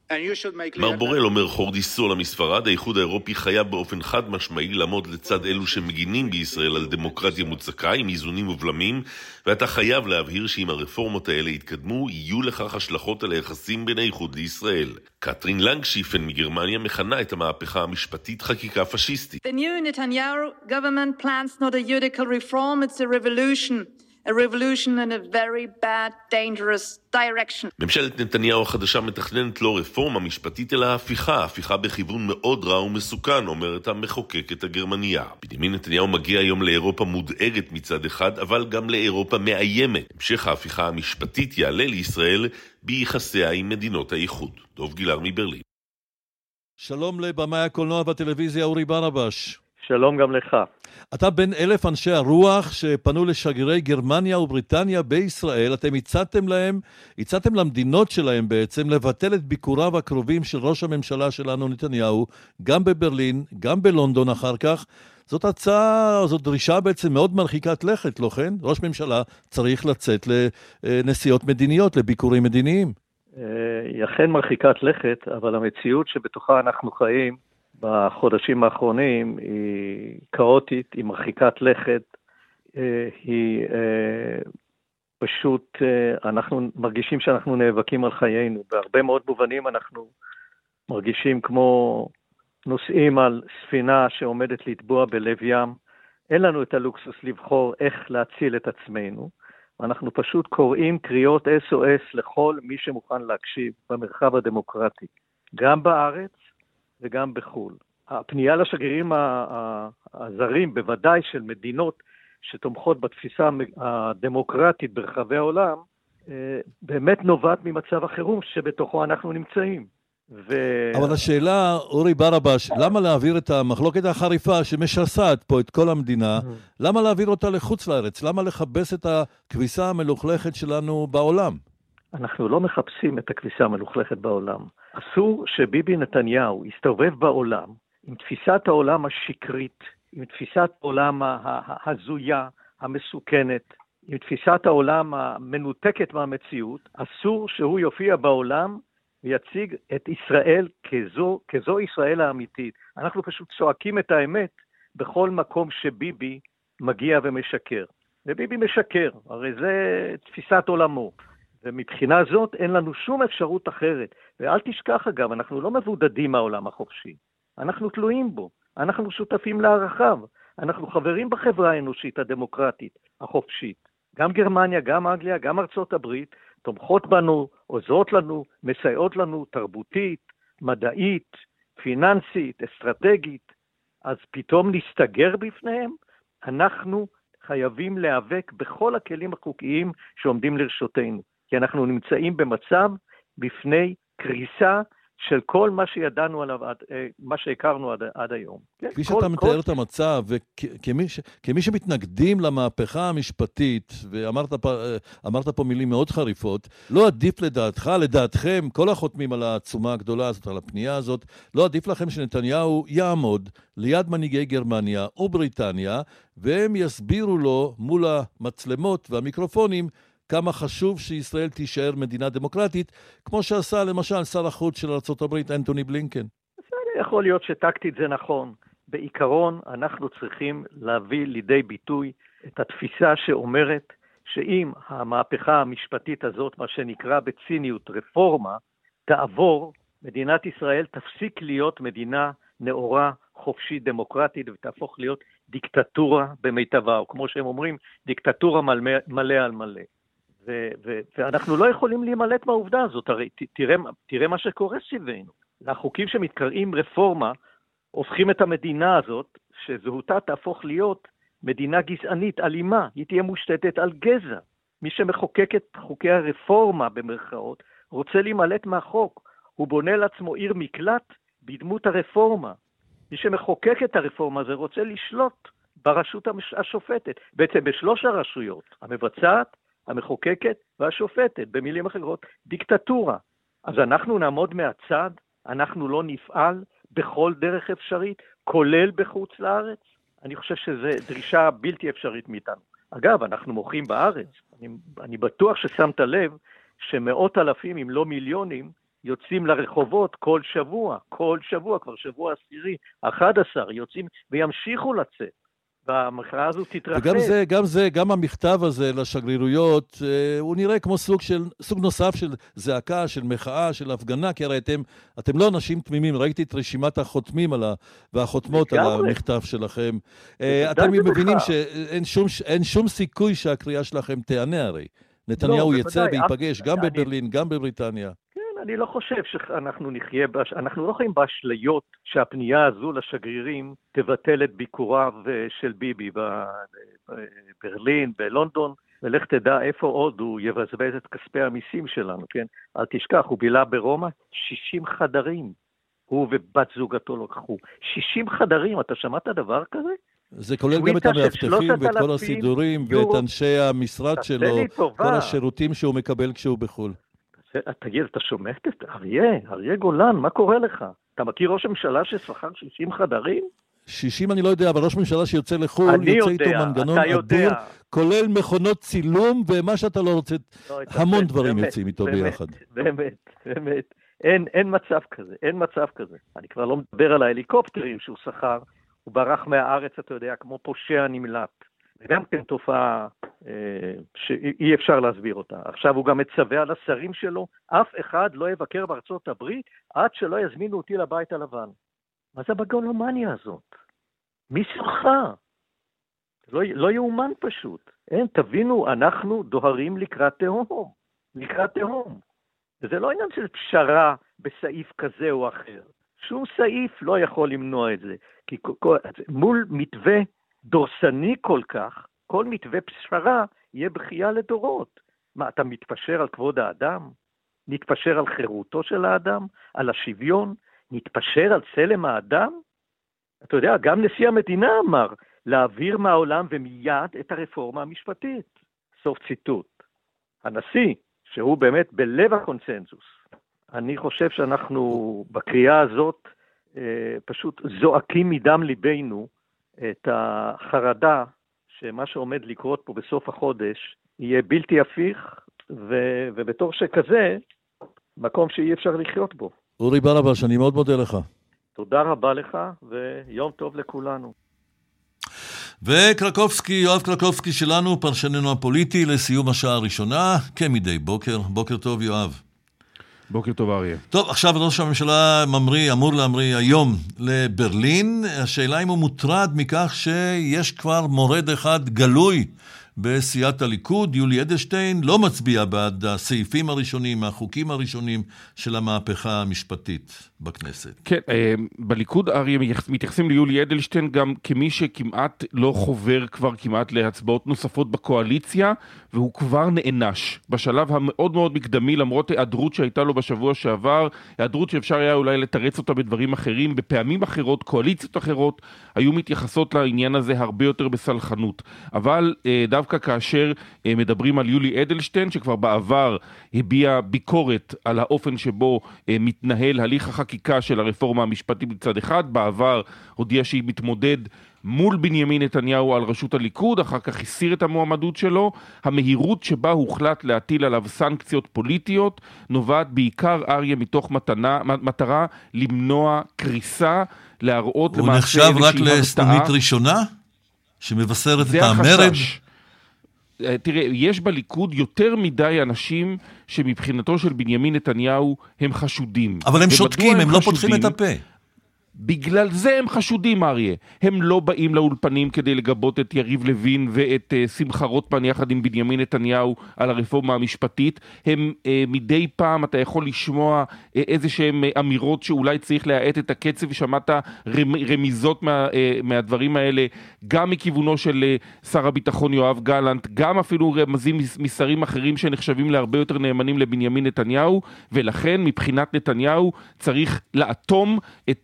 מר בורל אומר חורדיסו למספרד, האיחוד האירופי חייב באופן חד משמעי לעמוד לצד אלו שמגינים בישראל על דמוקרטיה מוצקה עם איזונים ובלמים, ואתה חייב להבהיר שאם הרפורמות האלה יתקדמו, יהיו לכך השלכות על היחסים בין האיחוד לישראל. קטרין לנגשיפן מגרמניה מכנה את המהפכה המשפטית חקיקה פשיסטית.
The new Netanyahu government plans not a judicial reform, it's a revolution. A revolution in a very bad, dangerous direction.
ממשלת נתניהו החדשה מתכננת לא רפורמה משפטית אלא הפיכה בכיוון מאוד רע ומסוכן, אומרת המחוקקת הגרמניה. בנימין נתניהו מגיע היום לאירופה מודאגת מצד אחד, אבל גם לאירופה מאיימת. המשך ההפיכה המשפטית יעלה לישראל ביחסיה עם מדינות האיחוד. דוב גילר מברלין.
שלום לבמאי הקולנוע והטלוויזיה אורי ברבש.
שלום גם לך.
אתה בין 1,000 אנשי הרוח שפנו לשגרירי גרמניה ובריטניה בישראל. אתם הצעתם למדינות שלהם בעצם לבטל את ביקוריו הקרובים של ראש הממשלה שלנו נתניהו, גם בברלין, גם בלונדון אחר כך. זאת דרישה בעצם מאוד מרחיקת לכת, לא כן? ראש ממשלה צריך לצאת לנסיעות מדיניות, לביקורים מדיניים.
היא אכן מרחיקת לכת, אבל המציאות שבתוכה אנחנו חיים בחודשים האחרונים היא כאוטית, היא מרחיקת לכת, היא פשוט, אנחנו מרגישים שאנחנו נאבקים על חיינו. בהרבה מאוד מובנים אנחנו מרגישים כמו נוסעים על ספינה שעומדת לטבוע בלב ים. אין לנו את הלוקסוס לבחור איך להציל את עצמנו. אנחנו פשוט קוראים קריאות SOS לכל מי שמוכן להקשיב במרחב הדמוקרטי, גם בארץ וגם בחול. הפנייה לשגרירים הזרים, בוודאי של מדינות שתומכות בתפיסה הדמוקרטית ברחבי העולם, באמת נובעת ממצב החירום שבתוכו אנחנו נמצאים.
אבל השאלה, אורי ברבש, למה להעביר את המחלוקת החריפה שמשסעת פה את כל המדינה, למה להעביר אותה לחוץ לארץ? למה לחפש את הכביסה המלוכלכת שלנו בעולם?
אנחנו לא מחפשים את הכביסה המלוכלכת בעולם. אסור שביבי נתניהו יסתובב בעולם עם תפיסת העולם השקרית, עם תפיסת העולם ההזויה, המסוכנת, עם תפיסת העולם המנותקת מהמציאות. אסור שהוא יופיע בעולם ויציג את ישראל כזו ישראל האמיתית. אנחנו פשוט צועקים את האמת בכל מקום שביבי מגיע ומשקר. וביבי משקר, הרי זה תפיסת עולמו. ומבחינה זאת אין לנו שום אפשרות אחרת. ואל תשכח אגב, אנחנו לא מבודדים מהעולם החופשי. אנחנו תלויים בו. אנחנו שותפים לערכיו. אנחנו חברים בחברה האנושית הדמוקרטית, החופשית. גם גרמניה, גם אנגליה, גם ארצות הברית, תומכות בנו, עוזרות לנו, מסייעות לנו תרבותית, מדעית, פיננסית, אסטרטגית. אז פתאום נסתגר בפניהם? אנחנו חייבים להיאבק בכל הכלים החוקיים שעומדים לרשותנו. כי אנחנו נמצאים במצב בפני קריסה של כל מה שידענו עליו, מה שהכרנו עד היום.
כפי שאתה מתאר את המצב, וכמי שמתנגדים למהפכה המשפטית, ואמרת פה מילים מאוד חריפות, לא עדיף לדעתכם, כל החותמים על העצומה הגדולה הזאת, על הפנייה הזאת, לא עדיף לכם שנתניהו יעמוד ליד מנהיגי גרמניה ובריטניה, והם יסבירו לו מול המצלמות והמיקרופונים, כמה חשוב שישראל תישאר מדינה דמוקרטית, כמו שעשה למשל שר החוץ של ארצות הברית, אנטוני בלינקן.
יכול להיות שטקטית זה נכון. בעיקרון אנחנו צריכים להביא לידי ביטוי את התפיסה שאומרת שאם המהפכה המשפטית הזאת, מה שנקרא בציניות רפורמה, תעבור, מדינת ישראל תפסיק להיות מדינה נאורה, חופשית, דמוקרטית, ותהפוך להיות דיקטטורה במיטבה, או כמו שהם אומרים, דיקטטורה מלא על מלא. ואנחנו לא יכולים להימלט מהעובדה הזאת. הרי תראה מה שקורה סביבנו. החוקים שמתקראים רפורמה הופכים את המדינה הזאת, שזהותה תהפוך להיות מדינה גזענית, אלימה. היא תהיה מושתתת על גזע. מי שמחוקק את חוקי הרפורמה במרכאות רוצה להימלט מהחוק. הוא בונה לעצמו עיר מקלט בדמות הרפורמה. מי שמחוקק את הרפורמה הזה רוצה לשלוט ברשות השופטת. בעצם בשלוש הרשויות, המבצעת, המחוקקת והשופטת, במילים אחרות, דיקטטורה. אז אנחנו נעמוד מהצד, אנחנו לא נפעל בכל דרך אפשרית, כולל בחוץ לארץ. אני חושב שזו דרישה בלתי אפשרית מאיתנו. אגב, אנחנו מוכרים בארץ. אני בטוח ששמת לב שמאות אלפים, אם לא מיליונים, יוצאים לרחובות כל שבוע, כבר שבוע 11 יוצאים וימשיכו לצאת. והמחאה הזו תתרחב.
גם המכתב הזה לשגרירויות, הוא נראה כמו סוג נוסף של זעקה, של מחאה, של הפגנה, כי הרי אתם לא אנשים תמימים, ראיתי את רשימת החותמים והחותמות על המכתב שלכם. אתם מבינים שאין שום סיכוי שהקריאה שלכם תענה הרי. נתניהו יצא ויפגש גם בברלין, גם בבריטניה.
אני לא חושב שאנחנו אנחנו לא חיים באשליות שהפנייה הזו לשגרירים תבטל את ביקוריו של ביבי בברלין, בלונדון, ולך תדע איפה עוד הוא יבזבז את כספי המיסים שלנו, כן? אל תשכח, הוא בילה ברומא 60 חדרים. הוא ובת זוגתו לקחו 60 חדרים, אתה שמעת דבר כזה?
זה כולל גם את המאבטחים ואת כל הסידורים ואת אנשי המשרד שלו, כל השירותים שהוא מקבל כשהוא בחול.
תגיד, אתה שומע את אריה גולן, מה קורה לך? אתה מכיר ראש הממשלה ששכר 60 חדרים?
60 אני לא יודע, אבל ראש ממשלה שיוצא לחו"ל, יוצא איתו מנגנון אדיר, כולל מכונות צילום, ומה שאתה לא רוצה, המון דברים יוצאים איתו ביחד.
באמת. אין מצב כזה. אני כבר לא מדבר על ההליקופטרים שהוא שכר, הוא ברח מהארץ, אתה יודע, כמו פושע נמלט. זה גם כן תופעה שאי אפשר להסביר אותה. עכשיו הוא גם מצווה על השרים שלו, אף אחד לא יבקר בארצות הברית עד שלא יזמינו אותי לבית הלבן. מה זה בגלומניה הזאת? מי שרחה? לא יאומן פשוט. תבינו, אנחנו דוהרים לקראת תהום. וזה לא עניין של פשרה בסעיף כזה או אחר. שום סעיף לא יכול למנוע את זה. כי מול מתווה דורסני כל כך, כל מתווה פשרה יהיה בכייה לדורות. מה, אתה מתפשר על כבוד האדם? נתפשר על חירותו של האדם? על השוויון? נתפשר על צלם האדם? אתה יודע, גם נשיא המדינה אמר, להעביר מהעולם ומיד את הרפורמה המשפטית. סוף ציטוט. הנשיא, שהוא באמת בלב הקונסנזוס, אני חושב שאנחנו בקריאה הזאת פשוט זועקים מדם ליבנו את החרדה שמה שעומד לקרות פה בסוף החודש יהיה בלתי הפיך, ובתור שכזה, מקום שאי אפשר לחיות בו.
אורי ברבש, אני מאוד מודה לך.
תודה רבה לך, ויום טוב לכולנו.
יואב קרקובסקי שלנו, פרשננו הפוליטי, לסיום השעה הראשונה, כמדי בוקר. בוקר טוב, יואב.
בוקר טוב, אריה.
טוב, עכשיו ראש הממשלה אמור להמריא היום לברלין. השאלה אם הוא מוטרד מכך שיש כבר מורד אחד גלוי בסיעת הליכוד. יולי אדלשטיין לא מצביע בעד הסעיפים הראשונים, החוקים הראשונים של המהפכה המשפטית בכנסת.
כן, בליכוד, אריה, מתייחסים ליולי אדלשטיין גם כמי שכמעט לא חובר כבר כמעט להצבעות נוספות בקואליציה, והוא כבר נענש בשלב המאוד מאוד מקדמי, למרות היעדרות שהייתה לו בשבוע שעבר, היעדרות שאפשר היה אולי לתרץ אותה בדברים אחרים, בפעמים אחרות, קואליציות אחרות, היו מתייחסות לעניין הזה הרבה יותר בסלחנות. אבל דווקא כאשר מדברים על יולי אדלשטיין, שכבר בעבר הביע ביקורת על האופן שבו מתנהל הליך החקיקה של הרפורמה המשפטית בצד אחד, בעבר הודיע שהיא מתמודד מול בנימין נתניהו על ראשות הליכוד, אחר כך הסיר את המועמדות שלו. המהירות שבה הוחלט להטיל עליו סנקציות פוליטיות נובעת בעיקר, אריה, מתוך מטרה למנוע קריסה, להראות
הוא נחשב רק לסנונית ראשונה שמבשרת את המרד.
תראה, יש בליכוד יותר מדי אנשים שמבחינתו של בנימין נתניהו הם חשודים.
אבל הם שותקים, הם לא פותחים את הפה.
בגלל זה הם חשודים, אריה. הם לא באים לאולפנים כדי לגבות את יריב לוין ואת שמחה רוטמן יחד עם בנימין נתניהו על הרפורמה המשפטית. הם מדי פעם אתה יכול לשמוע איזה שהם אמירות שאולי צריך להאט את הקצב, ושמעת רמיזות מהדברים האלה, גם מכיוונו של שר הביטחון יואב גלנט, גם אפילו רמזים משרים אחרים שנחשבים להרבה יותר נאמנים לבנימין נתניהו, ולכן מבחינת נתניהו צריך לאטום את היכולת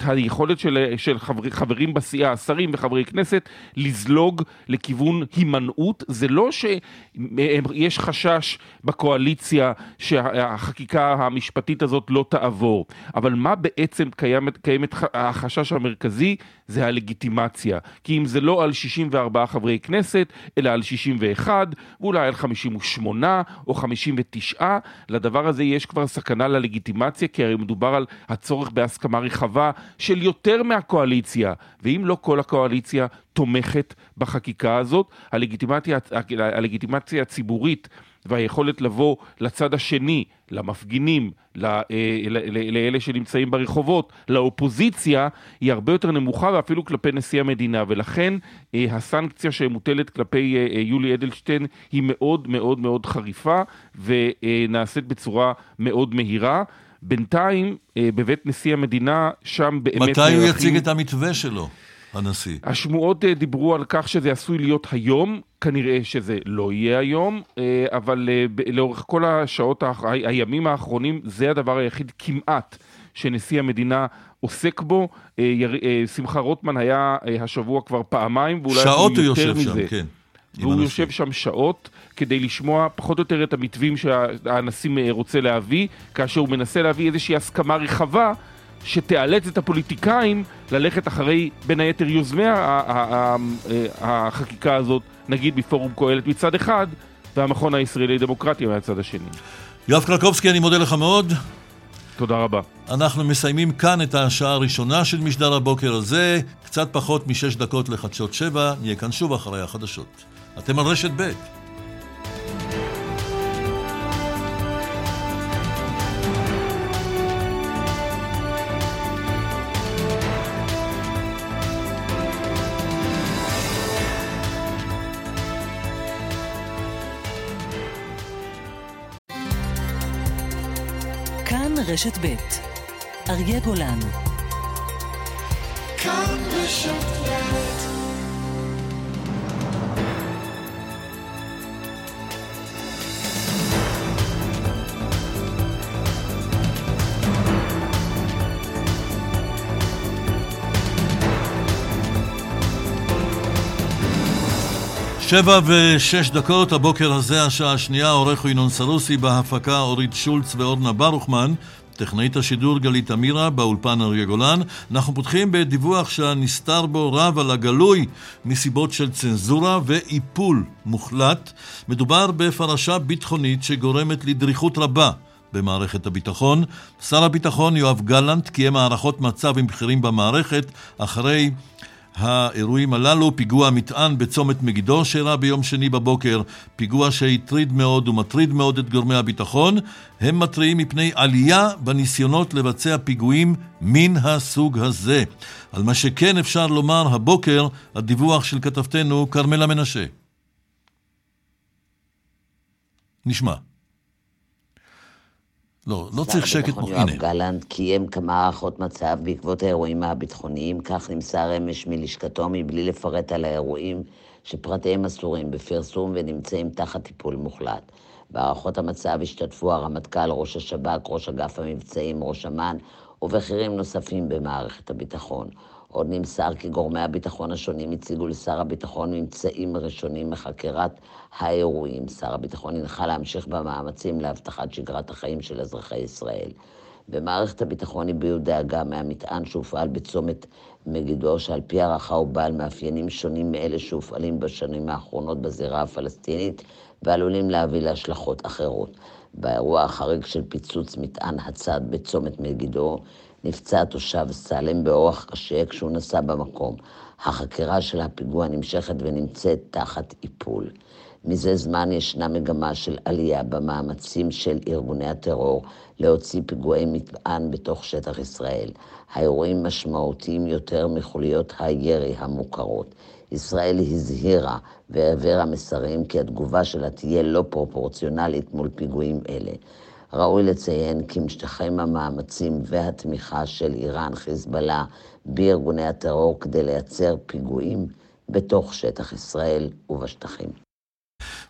היכולת של חברים בסיעה, שרים וחברי כנסת, לזלוג לכיוון הימנעות. זה לא שיש חשש בקואליציה שהחקיקה המשפטית הזאת לא תעבור, אבל מה בעצם קיימת החשש המרכזי? זה הלגיטימציה. כי אם זה לא על 64 חברי כנסת, אלא על 61, ואולי על 58 או 59, לדבר הזה יש כבר סכנה ללגיטימציה, כי הרי מדובר על הצורך בהסכמה רחבה של יותר מהקואליציה, ואם לא כל הקואליציה תומכת בחקיקה הזאת, הלגיטימציה הציבורית והיכולת לבוא לצד השני, למפגינים, לאלה שנמצאים ברחובות, לאופוזיציה, היא הרבה יותר נמוכה ואפילו כלפי נשיא המדינה, ולכן הסנקציה שמוטלת כלפי יולי אדלשטיין היא מאוד מאוד מאוד חריפה ונעשית בצורה מאוד מהירה. בינתיים בבית נשיא המדינה שם באמת...
מתי הוא יציג את המתווה שלו, הנשיא?
השמועות דיברו על כך שזה עשוי להיות היום, כנראה שזה לא יהיה היום, אבל לאורך כל השעות, הימים האחרונים, זה הדבר היחיד כמעט שנשיא המדינה עוסק בו. שמחה רוטמן היה השבוע כבר פעמיים, ואולי
שעות הוא יושב שם, כן.
והוא יושב שם שעות כדי לשמוע פחות או יותר את המתווים שהנשיא רוצה להביא, כאשר הוא מנסה להביא איזושהי הסכמה רחבה שתיאלץ את הפוליטיקאים ללכת אחרי בין היתר יוזמי החקיקה הזאת, נגיד בפורום קהלת מצד אחד, והמכון הישראלי לדמוקרטיה מהצד השני.
יואב קרקובסקי, אני מודה לך מאוד.
תודה רבה.
אנחנו מסיימים כאן את השעה הראשונה של משדר הבוקר הזה, קצת פחות מ6 דקות לחדשות 7, נהיה כאן שוב אחרי החדשות. אתם על רשת ב'.
כאן רשת ב'. אריה גולן. כאן רשת ב'.
שבע ושש דקות, הבוקר הזה, השעה השנייה, עורך הוא ינון סרוסי, בהפקה אורית שולץ ואורנה ברוכמן, טכנאית השידור גלית אמירה, באולפן אריה גולן. אנחנו פותחים בדיווח שהנסתר בו רב על הגלוי מסיבות של צנזורה ואיפול מוחלט. מדובר בפרשה ביטחונית שגורמת לדריכות רבה במערכת הביטחון. שר הביטחון יואב גלנט קיים הערכות מצב עם בכירים במערכת אחרי האירועים הללו. פיגוע מטען בצומת מגידו שאירע ביום שני בבוקר, פיגוע שהטריד מאוד ומטריד מאוד את גורמי הביטחון. הם מטריעים מפני עלייה בניסיונות לבצע פיגועים מן הסוג הזה. על מה שכן אפשר לומר הבוקר, הדיווח של כתבתנו קרמלה מנשה. נשמע. לא צריך שקט מוכן.
יואב גלנט קיים כמה הערכות מצב בעקבות האירועים הביטחוניים, כך נמסר אמש מלשכתו מבלי לפרט על האירועים שפרטיהם אסורים בפרסום ונמצאים תחת טיפול מוחלט. בהערכות המצב השתתפו הרמטכ"ל, ראש השב"כ, ראש אגף המבצעים, ראש אמ"ן ובכירים נוספים במערכת הביטחון. עוד נמסר כי גורמי הביטחון השונים הציגו לשר הביטחון ממצאים ראשונים מחקירת האירועים. שר הביטחון הנחה להמשיך במאמצים להבטחת שגרת החיים של אזרחי ישראל. במערכת הביטחון הביעו דאגה מהמטען שהופעל בצומת מגידו, שעל פי הערכה הוא בעל מאפיינים שונים מאלה שהופעלים בשנים האחרונות בזירה הפלסטינית ועלולים להביא להשלכות אחרות. באירוע החריג של פיצוץ מטען הצד בצומת מגידו, נפצע תושב סלם באורח קשה כשהוא נסע במקום. החקירה של הפיגוע נמשכת ונמצאת תחת איפול. מזה זמן ישנה מגמה של עלייה במאמצים של ארגוני הטרור להוציא פיגועי מטען בתוך שטח ישראל. האירועים משמעותיים יותר מחוליות הירי המוכרות. ישראל הזהירה והעבירה מסרים כי התגובה שלה תהיה לא פרופורציונלית מול פיגועים אלה. ראוי לציין כי משתחררים המאמצים והתמיכה של איראן, חיזבאללה, בארגוני הטרור כדי לייצר פיגועים בתוך שטח ישראל ובשטחים.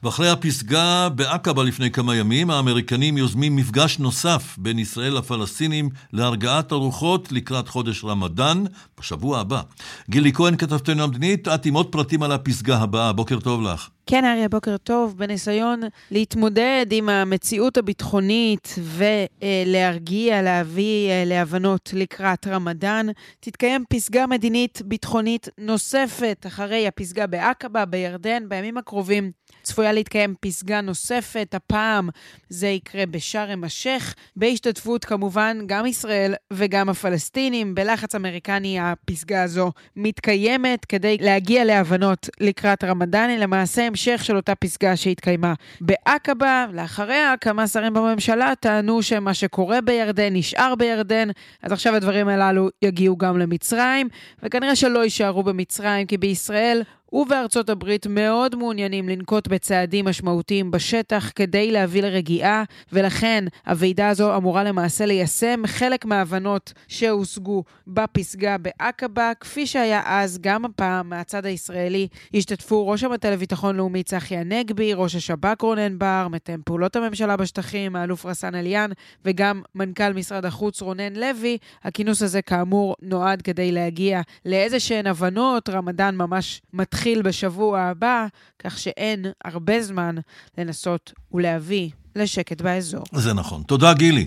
ואחרי הפסגה בעקבה לפני כמה ימים, האמריקנים יוזמים מפגש נוסף בין ישראל לפלסטינים להרגעת הרוחות לקראת חודש רמדאן בשבוע הבא. גילי כהן, כתבתנו המדינית, את עם עוד פרטים על הפסגה הבאה. בוקר טוב לך.
כן, אריה, בוקר טוב. בניסיון להתמודד עם המציאות הביטחונית ולהרגיע, להביא להבנות לקראת רמדאן, תתקיים פסגה מדינית ביטחונית נוספת אחרי הפסגה בעקבה בירדן. בימים הקרובים צפויה להתקיים פסגה נוספת, הפעם זה יקרה בשארם א-שייח, בהשתתפות כמובן גם ישראל וגם הפלסטינים. בלחץ אמריקני הפסגה הזו מתקיימת כדי להגיע להבנות לקראת רמדאן, למעשה המשך של אותה פסגה שהתקיימה בעקבה. לאחריה כמה שרים בממשלה טענו שמה שקורה בירדן נשאר בירדן, אז עכשיו הדברים הללו יגיעו גם למצרים, וכנראה שלא יישארו במצרים, כי בישראל ובארצות הברית מאוד מעוניינים לנקוט בצעדים משמעותיים בשטח כדי להביא לרגיעה, ולכן הוועידה הזו אמורה למעשה ליישם חלק מההבנות שהושגו בפסגה בעקבה, כפי שהיה אז. גם הפעם מהצד הישראלי השתתפו ראש המטה לביטחון לאומי צחי הנגבי, ראש השב"כ רונן בר, מתאם פעולות הממשלה בשטחים האלוף רסן אליאן, וגם מנכ"ל משרד החוץ רונן לוי. הכינוס הזה כאמור נועד כדי להגיע לאיזשהן הבנות. רמדאן ממש מתחיל בשבוע הבא, כך שאין הרבה זמן לנסות ולהביא לשקט באזור.
זה נכון. תודה גילי.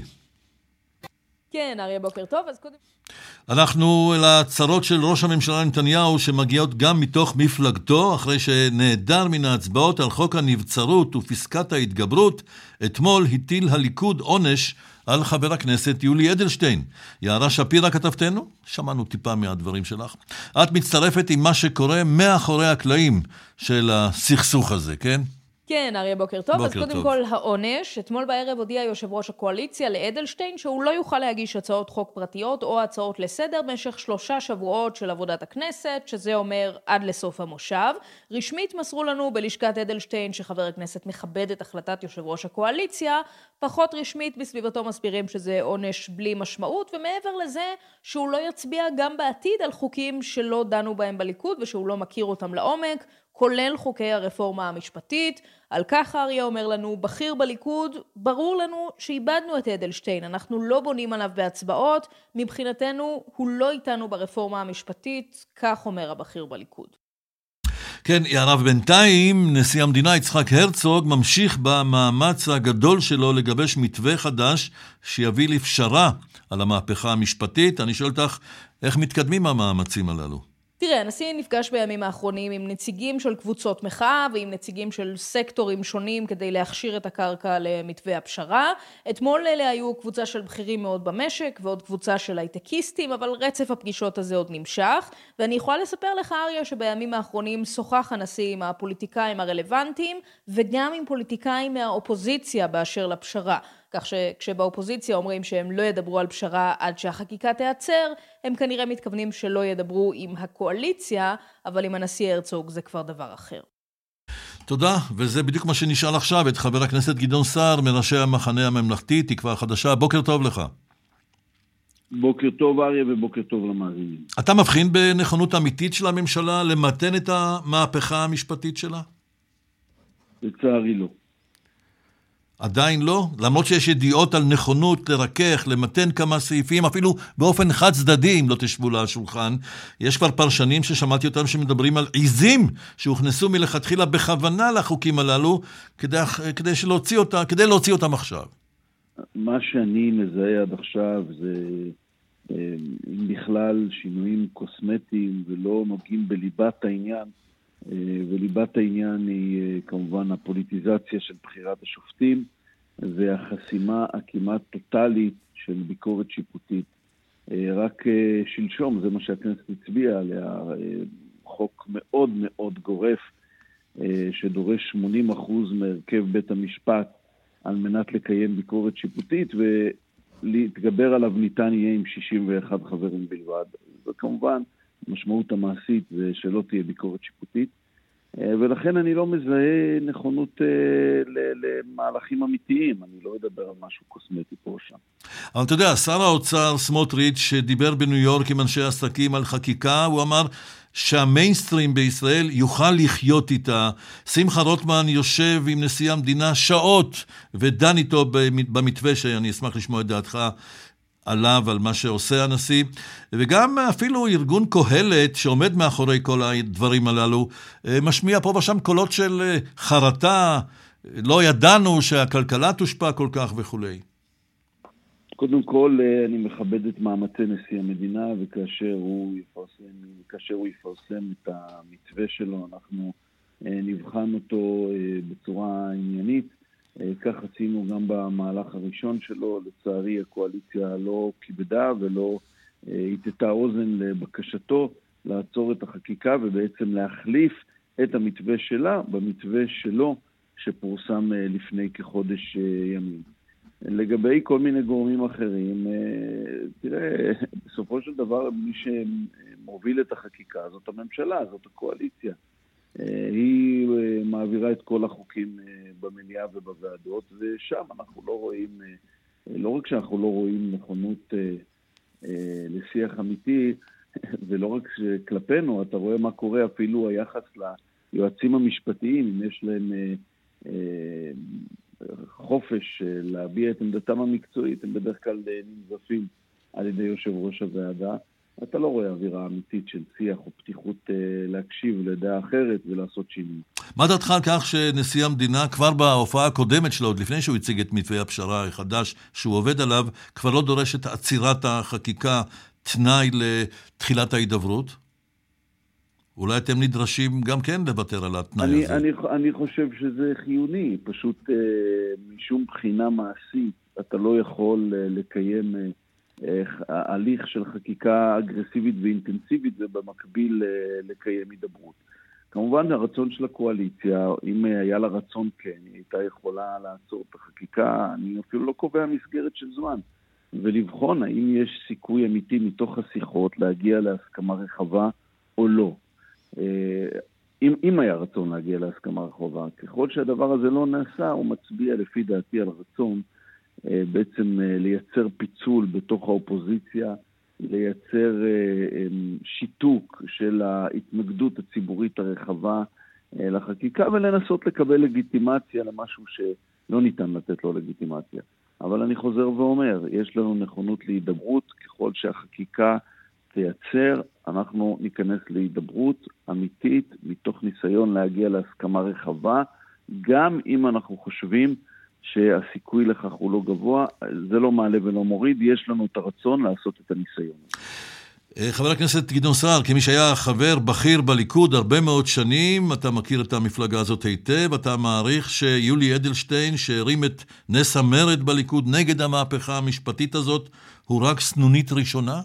כן, אריה, בוקר טוב. אז קודם...
אנחנו לצרות של ראש הממשלה נתניהו, שמגיעות גם מתוך מפלגתו, אחרי שנעדר מן ההצבעות על חוק הנבצרות ופסקת ההתגברות. אתמול הטיל הליכוד עונש על חבר הכנסת יולי אדלשטיין. יערה שפירא, כתבתנו, שמענו טיפה מהדברים שלך. את מצטרפת עם מה שקורה מאחורי הקלעים של הסכסוך הזה, כן?
כן, אריה, בוקר טוב. אז קודם כל העונש. אתמול בערב הודיע יושב ראש הקואליציה לאדלשטיין שהוא לא יוכל להגיש הצעות חוק פרטיות או הצעות לסדר במשך 3 שבועות של עבודת הכנסת, שזה אומר עד לסוף המושב. רשמית מסרו לנו בלשכת אדלשטיין שחבר הכנסת מכבד את החלטת יושב ראש הקואליציה, פחות רשמית בסביבתו מסבירים שזה עונש בלי משמעות, ומעבר לזה שהוא לא יצביע גם בעתיד על חוקים שלא דנו בהם בליכוד ושהוא לא מכיר אותם לעומק, כולל חוקי הרפורמה המשפטית. על כך אריה אומר לנו, בכיר בליכוד, ברור לנו שאיבדנו את אדלשטיין, אנחנו לא בונים עליו בהצבעות, מבחינתנו הוא לא איתנו ברפורמה המשפטית, כך אומר הבכיר בליכוד.
כן, יערה, בינתיים נשיא המדינה יצחק הרצוג ממשיך במאמץ הגדול שלו לגבש מתווה חדש שיביא לפשרה על המהפכה המשפטית. אני שואל אותך, איך מתקדמים המאמצים הללו?
תראה, הנשיא נפגש בימים האחרונים עם נציגים של קבוצות מחאה ועם נציגים של סקטורים שונים כדי להכשיר את הקרקע למתווה הפשרה. אתמול אלה היו קבוצה של בכירים מאוד במשק ועוד קבוצה של הייטקיסטים, אבל רצף הפגישות הזה עוד נמשך. ואני יכולה לספר לך, אריה, שבימים האחרונים שוחח הנשיא עם הפוליטיקאים הרלוונטיים וגם עם פוליטיקאים מהאופוזיציה באשר לפשרה. כך שכשבאופוזיציה אומרים שהם לא ידברו על פשרה עד שהחקיקה תיעצר, הם כנראה מתכוונים שלא ידברו עם הקואליציה, אבל עם הנשיא הרצוג זה כבר דבר אחר.
תודה, וזה בדיוק מה שנשאל עכשיו את חבר הכנסת גדעון סער, מראשי המחנה הממלכתי, תקווה חדשה. בוקר טוב לך.
בוקר טוב אריה ובוקר טוב למאזינים.
אתה מבחין בנכונות אמיתית של הממשלה למתן את המהפכה המשפטית שלה?
לצערי לא.
עדיין לא? למרות שיש ידיעות על נכונות לרכך, למתן כמה סעיפים, אפילו באופן חד צדדי, אם לא תשבו לה על שולחן. יש כבר פרשנים ששמעתי אותם שמדברים על עיזים שהוכנסו מלכתחילה בכוונה לחוקים הללו, כדי להוציא אותם עכשיו.
מה שאני מזהה עד עכשיו זה בכלל שינויים קוסמטיים ולא נוגעים בליבת העניין. וליבת העניין היא כמובן הפוליטיזציה של בחירת השופטים והחסימה הכמעט טוטלית של ביקורת שיפוטית. רק שלשום, זה מה שהכנסת הצביעה עליה, חוק מאוד מאוד גורף שדורש 80% מהרכב בית המשפט על מנת לקיים ביקורת שיפוטית, ולהתגבר עליו ניתן יהיה עם 61 חברים בלבד. וכמובן המשמעות המעשית זה שלא תהיה ביקורת שיפוטית, ולכן אני לא מזהה נכונות למהלכים אמיתיים, אני לא אדבר על משהו קוסמטי פה שם.
אבל אתה יודע, שר האוצר סמוטריץ' שדיבר בניו יורק עם אנשי עסקים על חקיקה, הוא אמר שהמיינסטרים בישראל יוכל לחיות איתה. שמחה רוטמן יושב עם נשיא המדינה שעות ודן איתו במתווה שאני אשמח לשמוע את דעתך עליו, על מה שעושה הנשיא, וגם אפילו ארגון קהלת שעומד מאחורי כל הדברים הללו, משמיע פה ושם קולות של חרטה, לא ידענו שהכלכלה תושפע כל כך וכו'.
קודם כל, אני מכבד את מאמצי נשיא המדינה, וכאשר הוא יפרסם את המתווה שלו, אנחנו נבחן אותו בצורה עניינית. כך עשינו גם במהלך הראשון שלו. לצערי הקואליציה לא כיבדה ולא התתה אוזן לבקשתו לעצור את החקיקה ובעצם להחליף את המתווה שלה במתווה שלו שפורסם לפני כחודש ימים. לגבי כל מיני גורמים אחרים, תראה, בסופו של דבר מי שמוביל את החקיקה זאת הממשלה, זאת הקואליציה. היא מעבירה את כל החוקים במליאה ובוועדות, ושם אנחנו לא רואים, לא רק שאנחנו לא רואים נכונות לשיח אמיתי, ולא רק כלפינו, אתה רואה מה קורה אפילו היחס ליועצים המשפטיים, אם יש להם חופש להביע את עמדתם המקצועית, הם בדרך כלל ננזפים על ידי יושב ראש הוועדה. אתה לא רואה אווירה אמיתית של שיח או פתיחות להקשיב לדעה אחרת ולעשות שינוי.
מה דעתך על כך שנשיא המדינה כבר בהופעה הקודמת שלו, עוד לפני שהוא הציג את מתווה הפשרה החדש שהוא עובד עליו, כבר לא דורש את עצירת החקיקה תנאי לתחילת ההידברות? אולי אתם נדרשים גם כן לוותר על התנאי הזה.
אני חושב שזה חיוני, פשוט משום בחינה מעשית אתה לא יכול לקיים הליך של חקיקה אגרסיבית ואינטנסיבית ובמקביל לקיים הידברות. כמובן הרצון של הקואליציה, אם היה לה רצון כן, היא הייתה יכולה לעצור את החקיקה, אני אפילו לא קובע מסגרת של זמן, ולבחון האם יש סיכוי אמיתי מתוך השיחות להגיע להסכמה רחבה או לא. אם היה רצון להגיע להסכמה רחבה, ככל שהדבר הזה לא נעשה, הוא מצביע לפי דעתי על רצון בעצם לייצר פיצול בתוך האופוזיציה, לייצר שיתוק של ההתנגדות הציבורית הרחבה לחקיקה, ולנסות לקבל לגיטימציה למשהו שלא ניתן לתת לו לגיטימציה. אבל אני חוזר ואומר, יש לנו נכונות להידברות, ככל שהחקיקה תייצר, אנחנו ניכנס להידברות אמיתית, מתוך ניסיון להגיע להסכמה רחבה, גם אם אנחנו חושבים שהסיכוי לכך הוא לא גבוה, זה לא מעלה ולא מוריד, יש לנו את הרצון לעשות את הניסיון.
חבר הכנסת גדעון סער, כמי שהיה חבר בכיר בליכוד הרבה מאוד שנים, אתה מכיר את המפלגה הזאת היטב, אתה מעריך שיולי אדלשטיין, שהרים את נס המרד בליכוד נגד המהפכה המשפטית הזאת, הוא רק סנונית ראשונה?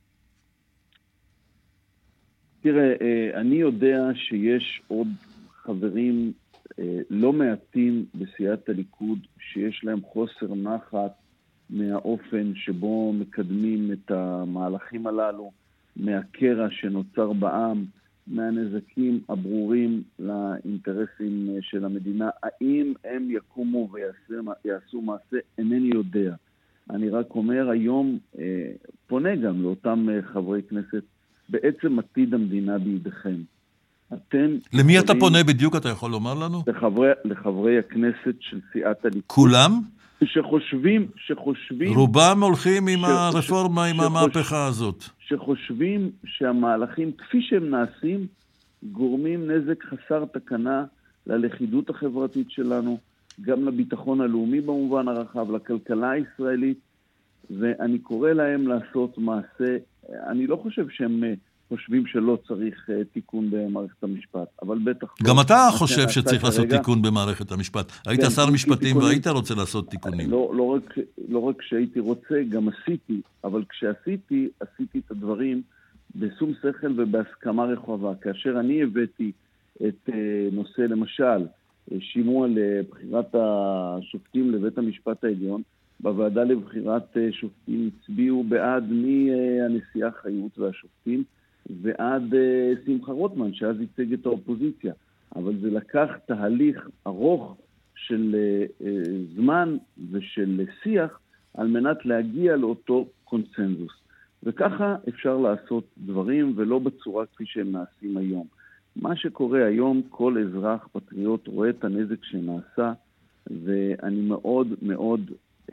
תראה, אני יודע שיש עוד חברים לא מעטים בסיעת הליכוד שיש להם חוסר נחת מהאופן שבו מקדמים את המהלכים הללו, מהקרע שנוצר בעם, מהנזקים הברורים לאינטרסים של המדינה. האם הם יקומו ויעשו מעשה? אינני יודע. אני רק אומר היום, פונה גם לאותם חברי כנסת, בעצם עתיד המדינה בידיכם.
למי אתה פונה בדיוק, אתה יכול לומר לנו?
לחברי הכנסת של סיעת הליכוד.
כולם?
שחושבים...
רובם הולכים עם הרפורמה, עם המהפכה הזאת.
שחושבים שהמהלכים כפי שהם נעשים, גורמים נזק חסר תקנה ללכידות החברתית שלנו, גם לביטחון הלאומי במובן הרחב, לכלכלה הישראלית, ואני קורא להם לעשות מעשה. אני לא חושב שהם חושבים שלא צריך תיקון במערכת המשפט, אבל בטח...
גם אתה חושב שצריך לעשות תיקון במערכת המשפט. היית שר משפטים והיית רוצה לעשות תיקונים.
לא רק שהייתי רוצה, גם עשיתי, אבל כשעשיתי, עשיתי את הדברים בשום שכל ובהסכמה רחבה. כאשר אני הבאתי את נושא, למשל, שימוע לבחירת השופטים לבית המשפט העליון, בוועדה לבחירת שופטים הצביעו בעד מהנשיאה חיות והשופטים, ועד שמחה רוטמן, שאז ייצג את האופוזיציה. אבל זה לקח תהליך ארוך של זמן ושל שיח, על מנת להגיע לאותו קונצנזוס. וככה אפשר לעשות דברים ולא בצורה כפי שהם נעשים היום. מה שקורה היום, כל אזרח פטריוט רואה את הנזק שנעשה, ואני מאוד מאוד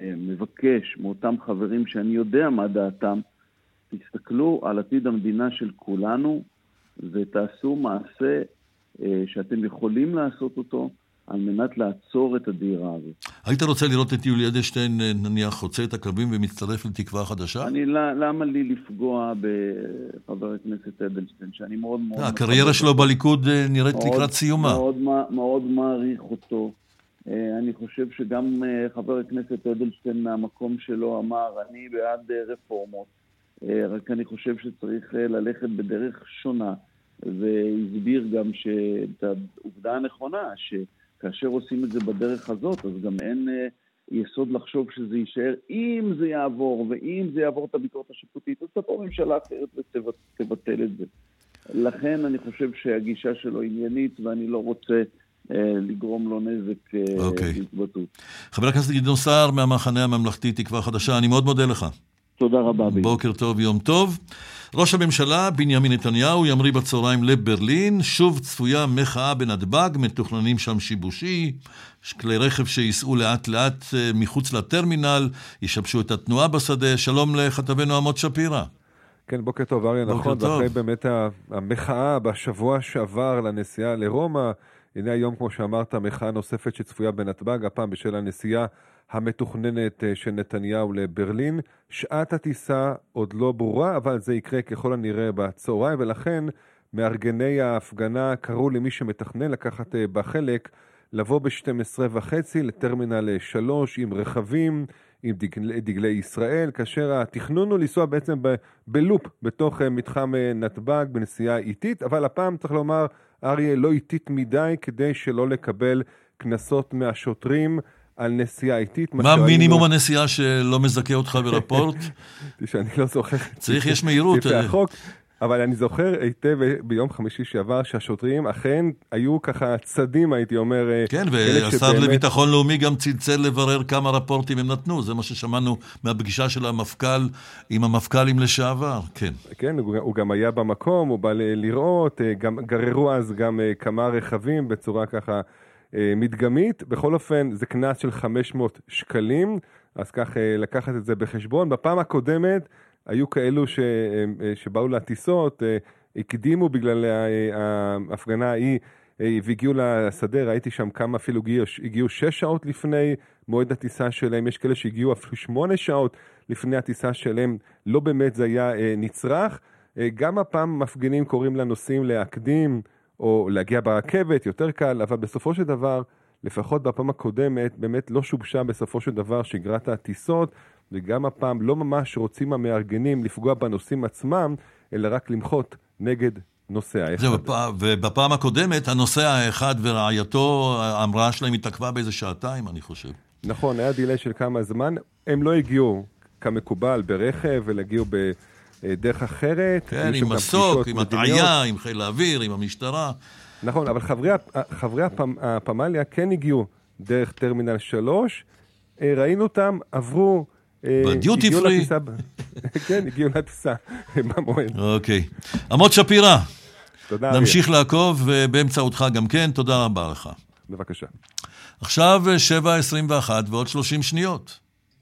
מבקש מאותם חברים שאני יודע מה דעתם, תסתכלו על עתיד המדינה של כולנו, ותעשו מעשה שאתם יכולים לעשות אותו, על מנת לעצור את הדירה הזאת.
היית רוצה לראות את יולי אדלשטיין, נניח, חוצה את הקווים ומצטרף לתקווה חדשה?
למה לי לפגוע בחבר הכנסת אדלשטיין, שאני מאוד מאוד...
הקריירה שלו בליכוד נראית לקראת סיומה.
מאוד מעריך אותו. אני חושב שגם חבר הכנסת אדלשטיין מהמקום שלו אמר, אני בעד רפורמות, רק אני חושב שצריך ללכת בדרך שונה, והסביר גם את העובדה הנכונה, כאשר עושים את זה בדרך הזאת, אז גם אין יסוד לחשוב שזה יישאר. אם זה יעבור, ואם זה יעבור את הביקורת השיפוטית, אז תבוא ממשלה אחרת ותבטל את זה. לכן אני חושב שהגישה שלו עניינית, ואני לא רוצה לגרום לו נזק להתבטאות.
חבר הכנסת גדעון סער מהמחנה הממלכתי תקווה חדשה, אני מאוד מודה לך.
תודה רבה.
בוקר טוב, יום טוב. ראש הממשלה בנימין נתניהו ימריא בצהריים לברלין, שוב צפויה מחאה בנתב"ג, מתוכננים שם שיבושי, כלי רכב שיסעו לאט לאט מחוץ לטרמינל, ישבשו את התנועה בשדה. שלום לכתבנו עמוד שפירא.
כן, בוקר טוב אריה, נכון, ואחרי באמת המחאה בשבוע שעבר לנסיעה לרומא, הנה היום כמו שאמרת, מחאה נוספת שצפויה בנתב"ג, הפעם בשל הנסיעה המתוכננת של נתניהו לברלין. שעת הטיסה עוד לא ברורה, אבל זה יקרה ככל הנראה בצהריים, ולכן מארגני ההפגנה קראו למי שמתכנן לקחת בחלק, לבוא ב-12:30 לטרמינל 3 עם רכבים, עם דגלי ישראל, כאשר התכנון הוא לנסוע בעצם בלופ בתוך מתחם נתב"ג בנסיעה איטית, אבל הפעם צריך לומר, אריה, לא איטית מדי כדי שלא לקבל קנסות מהשוטרים על נסיעה איטית.
מה מינימום הנסיעה שלא מזכה אותך ברפורט?
שאני לא זוכר.
צריך, יש מהירות.
אבל אני זוכר היטב ביום חמישי שעבר שהשוטרים אכן היו ככה צדים, הייתי אומר.
כן, והשר לביטחון לאומי גם צלצל לברר כמה רפורטים הם נתנו. זה מה ששמענו מהפגישה של המפכ"ל עם המפכ"לים לשעבר. כן.
כן, הוא גם היה במקום, הוא בא לראות, גם גררו אז גם כמה רכבים בצורה ככה מדגמית. בכל אופן, זה קנס של 500 שקלים, אז כך לקחת את זה בחשבון. בפעם הקודמת, היו כאלו שבאו לטיסות, הקדימו בגלל ההפגנה ההיא, והגיעו לשדה, ראיתי שם כמה אפילו הגיעו 6 שעות לפני מועד הטיסה שלהם, יש כאלה שהגיעו אפילו 8 שעות לפני הטיסה שלהם, לא באמת זה היה נצרך. גם הפעם מפגינים קוראים לנוסעים להקדים, או להגיע ברכבת, יותר קל, אבל בסופו של דבר, לפחות בפעם הקודמת, באמת לא שובשה בסופו של דבר שגרת הטיסות, וגם הפעם לא ממש רוצים המארגנים לפגוע בנוסעים עצמם, אלא רק למחות נגד נוסע האחד.
ובפעם הקודמת, הנוסע האחד ורעייתו, המראה שלהם התעכבה באיזה שעתיים, אני חושב.
נכון, היה דילי של כמה זמן. הם לא הגיעו כמקובל ברכב, אלא הגיעו בדרך אחרת.
כן, עם מסוק, עם הטעיה, עם חיל האוויר, עם המשטרה.
נכון, אבל חברי הפמליה כן הגיעו דרך טרמינל 3. ראינו אותם, עברו...
בדיוטי פרי.
כן, הגיעו לטיסה במועד.
אוקיי. עמוד שפירא.
תודה.
נמשיך לעקוב באמצעותך גם כן. תודה רבה לך.
בבקשה.
עכשיו 7:21 ועוד 30 שניות.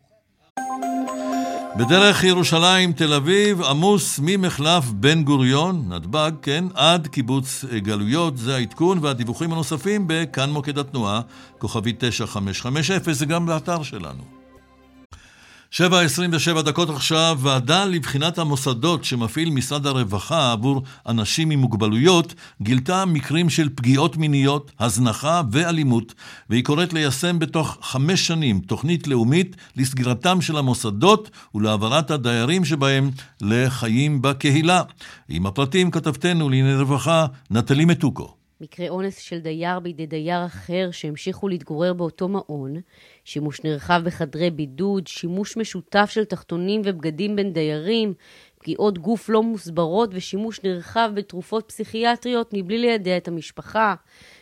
בדרך ירושלים תל אביב עמוס ממחלף בן גוריון, נתב"ג, כן, עד קיבוץ גלויות. זה העדכון והדיווחים הנוספים בכאן מוקד התנועה, כוכבי 9550, זה גם באתר שלנו. 7:27 עכשיו, ועדה לבחינת המוסדות שמפעיל משרד הרווחה עבור אנשים עם מוגבלויות, גילתה מקרים של פגיעות מיניות, הזנחה ואלימות, והיא קוראת ליישם בתוך 5 שנים תוכנית לאומית לסגירתם של המוסדות ולהעברת הדיירים שבהם לחיים בקהילה. עם הפרטים כתבתנו לענייני רווחה, נטלי מתוקו.
מקרה אונס של דייר בידי דייר אחר שהמשיכו להתגורר באותו מעון, שימוש נרחב בחדרי בידוד, שימוש משותף של תחתונים ובגדים בין דיירים, פגיעות גוף לא מוסברות ושימוש נרחב בתרופות פסיכיאטריות מבלי לידע את המשפחה,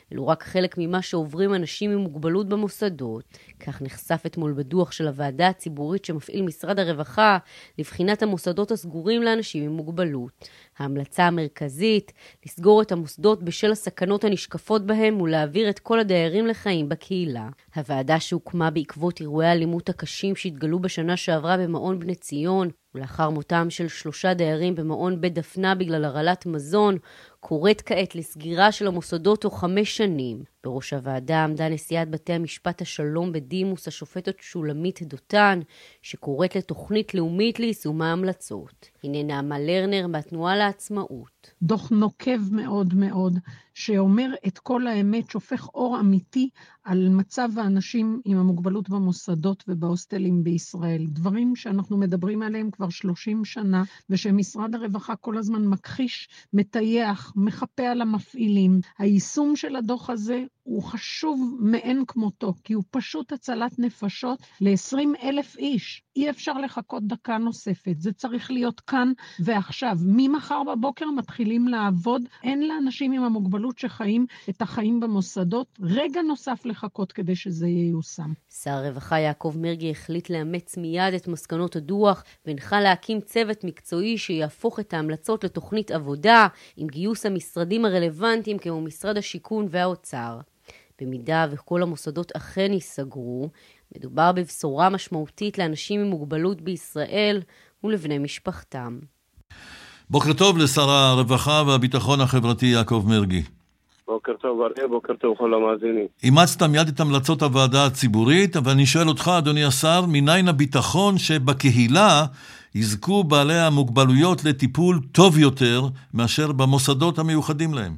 אלו רק חלק ממה שעוברים אנשים עם מוגבלות במוסדות. כך נחשף אתמול בדוח של הוועדה הציבורית שמפעיל משרד הרווחה לבחינת המוסדות הסגורים לאנשים עם מוגבלות. ההמלצה המרכזית, לסגור את המוסדות בשל הסכנות הנשקפות בהם ולהעביר את כל הדיירים לחיים בקהילה. הוועדה שהוקמה בעקבות אירועי האלימות הקשים שהתגלו בשנה שעברה במעון בני ציון, ולאחר מותם של 3 דיירים במעון בית דפנה בגלל הרעלת מזון, קוראת כעת לסגירה של המוסדות תוך 5 שנים. בראש הוועדה עמדה נשיאת בתי המשפט השלום בדימוס השופטת שולמית דותן, שקוראת לתוכנית לאומית ליישום ההמלצות. הנה נעמה לרנר מהתנועה לעצמאות.
דוח נוקב מאוד מאוד, שאומר את כל האמת, שופך אור אמיתי על מצב האנשים עם המוגבלות במוסדות ובהוסטלים בישראל. דברים שאנחנו מדברים עליהם כבר 30 שנה, ושמשרד הרווחה כל הזמן מכחיש, מטייח, מחפה על המפעילים. היישום של הדוח הזה הוא חשוב מאין כמותו, כי הוא פשוט הצלת נפשות ל-20,000 איש. אי אפשר לחכות דקה נוספת, זה צריך להיות כאן ועכשיו. ממחר בבוקר מתחילים לעבוד, אין לאנשים עם המוגבלות שחיים את החיים במוסדות רגע נוסף לחכות כדי שזה ייושם.
שר הרווחה יעקב מרגי החליט לאמץ מיד את מסקנות הדוח, והנחה להקים צוות מקצועי שיהפוך את ההמלצות לתוכנית עבודה, עם גיוס המשרדים הרלוונטיים כמו משרד השיכון והאוצר. במידה וכל המוסדות אכן ייסגרו, מדובר בבשורה משמעותית לאנשים עם מוגבלות בישראל ולבני משפחתם.
בוקר טוב לשר הרווחה והביטחון החברתי יעקב מרגי.
בוקר טוב אריה, בוקר טוב כל המאזינים.
אימצת מיד את המלצות הוועדה הציבורית, אבל אני שואל אותך אדוני השר, מניין הביטחון שבקהילה יזכו בעלי המוגבלויות לטיפול טוב יותר מאשר במוסדות המיוחדים להם?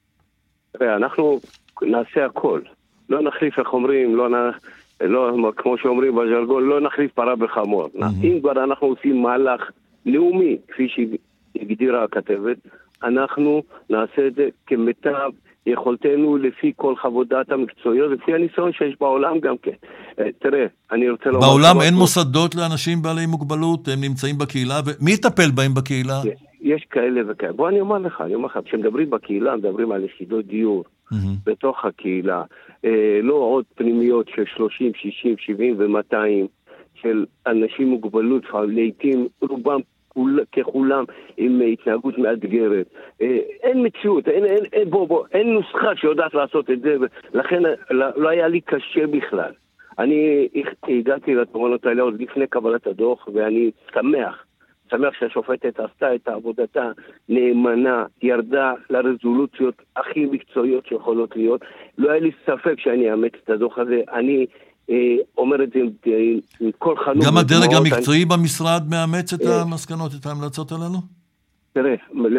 אנחנו נעשה הכל, לא נחליף, איך אומרים, לא כמו שאומרים בז'רגון, לא נחליף פרה בחמור. אם כבר אנחנו עושים מהלך לאומי, כפי שהגדירה הכתבת, אנחנו נעשה את זה כמיטב יכולתנו לפי כל חוות דעת המקצועיות, לפי הניסיון שיש בעולם גם כן. תראה, אני רוצה לומר...
בעולם אין מוסדות לאנשים בעלי מוגבלות, הם נמצאים בקהילה, ומי יטפל בהם בקהילה?
יש כאלה וכאלה. בוא אני אומר לך, כשמדברים בקהילה, מדברים על יחידות דיור בתוך הקהילה, לא עוד פנימיות של 30, 60, 70 ו-200 של אנשים מוגבלות, לעתים רובם ככולם עם התנהגות מאתגרת. אין מציאות, אין נוסחה שיודעת לעשות את זה, ולכן לא היה לי קשה בכלל. אני הגעתי לתובנות האלה עוד לפני קבלת הדוח, ואני שמח שהשופטת עשתה את עבודתה נאמנה, ירדה לרזולוציות הכי מקצועיות שיכולות להיות. לא היה לי ספק שאני אאמץ את הדוח הזה. אני אומר את זה עם כל חנות.
גם הדרג המקצועי במשרד מאמץ את המסקנות, את ההמלצות הללו?
תראה,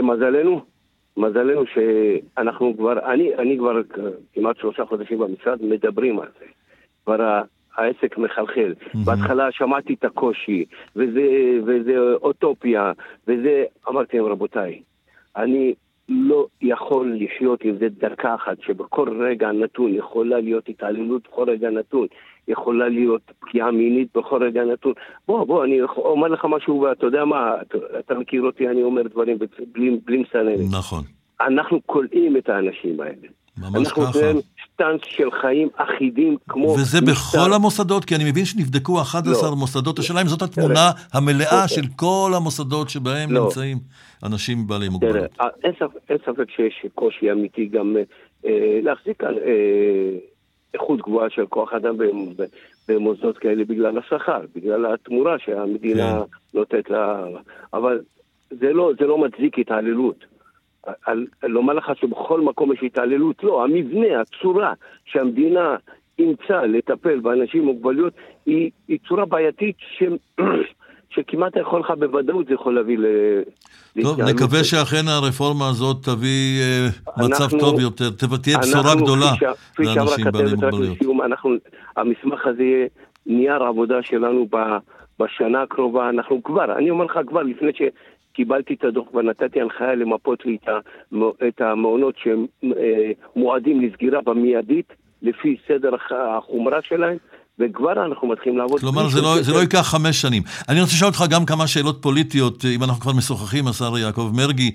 מזלנו שאנחנו כבר, אני כבר כמעט 3 חודשים במשרד מדברים על זה. כבר העסק מחלחל. בהתחלה שמעתי את הקושי, וזה אוטופיה, וזה, אמרתי להם, רבותיי, אני לא יכול לחיות עם זה דקה אחת, שבכל רגע נתון יכולה להיות התעללות, בכל רגע נתון יכולה להיות פגיעה מינית, בכל רגע נתון. בוא, אני אומר לך משהו, ואתה יודע מה, אתה מכיר אותי, אני אומר דברים בלי מסננת.
נכון.
אנחנו קולעים את האנשים האלה.
ממש
אנחנו
ככה.
נותנים סטנס של חיים אחידים כמו...
וזה בכל המוסדות, כי אני מבין שנבדקו 11 מוסדות. השאלה אם זאת התמונה המלאה של כל המוסדות שבהם נמצאים אנשים בעלי מוגבלות.
אין ספק שיש קושי אמיתי גם להחזיק על איכות גבוהה של כוח אדם במוסדות כאלה בגלל השכר, בגלל התמורה שהמדינה נותנת לה. אבל זה לא מצדיק התעללות. לומר לך שבכל מקום יש התעללות, לא, המבנה, הצורה שהמדינה אימצה לטפל באנשים עם מוגבלויות היא צורה בעייתית שכמעט יכול לך בוודאות זה יכול להביא
טוב, נקווה שאכן הרפורמה הזאת תביא מצב טוב יותר, תהיה בשורה גדולה לאנשים בעלי מוגבלויות.
המסמך הזה יהיה נייר עבודה שלנו בשנה הקרובה, אני אומר לך כבר לפני קיבלתי את הדוח ונתתי הנחיה למפות לי את המעונות שהם מועדים לסגירה במיידית לפי סדר החומרה שלהם, וכבר אנחנו מתחילים לעבוד.
כלומר, זה לא ייקח 5 שנים. אני רוצה לשאול אותך גם כמה שאלות פוליטיות, אם אנחנו כבר משוחחים, השר יעקב מרגי.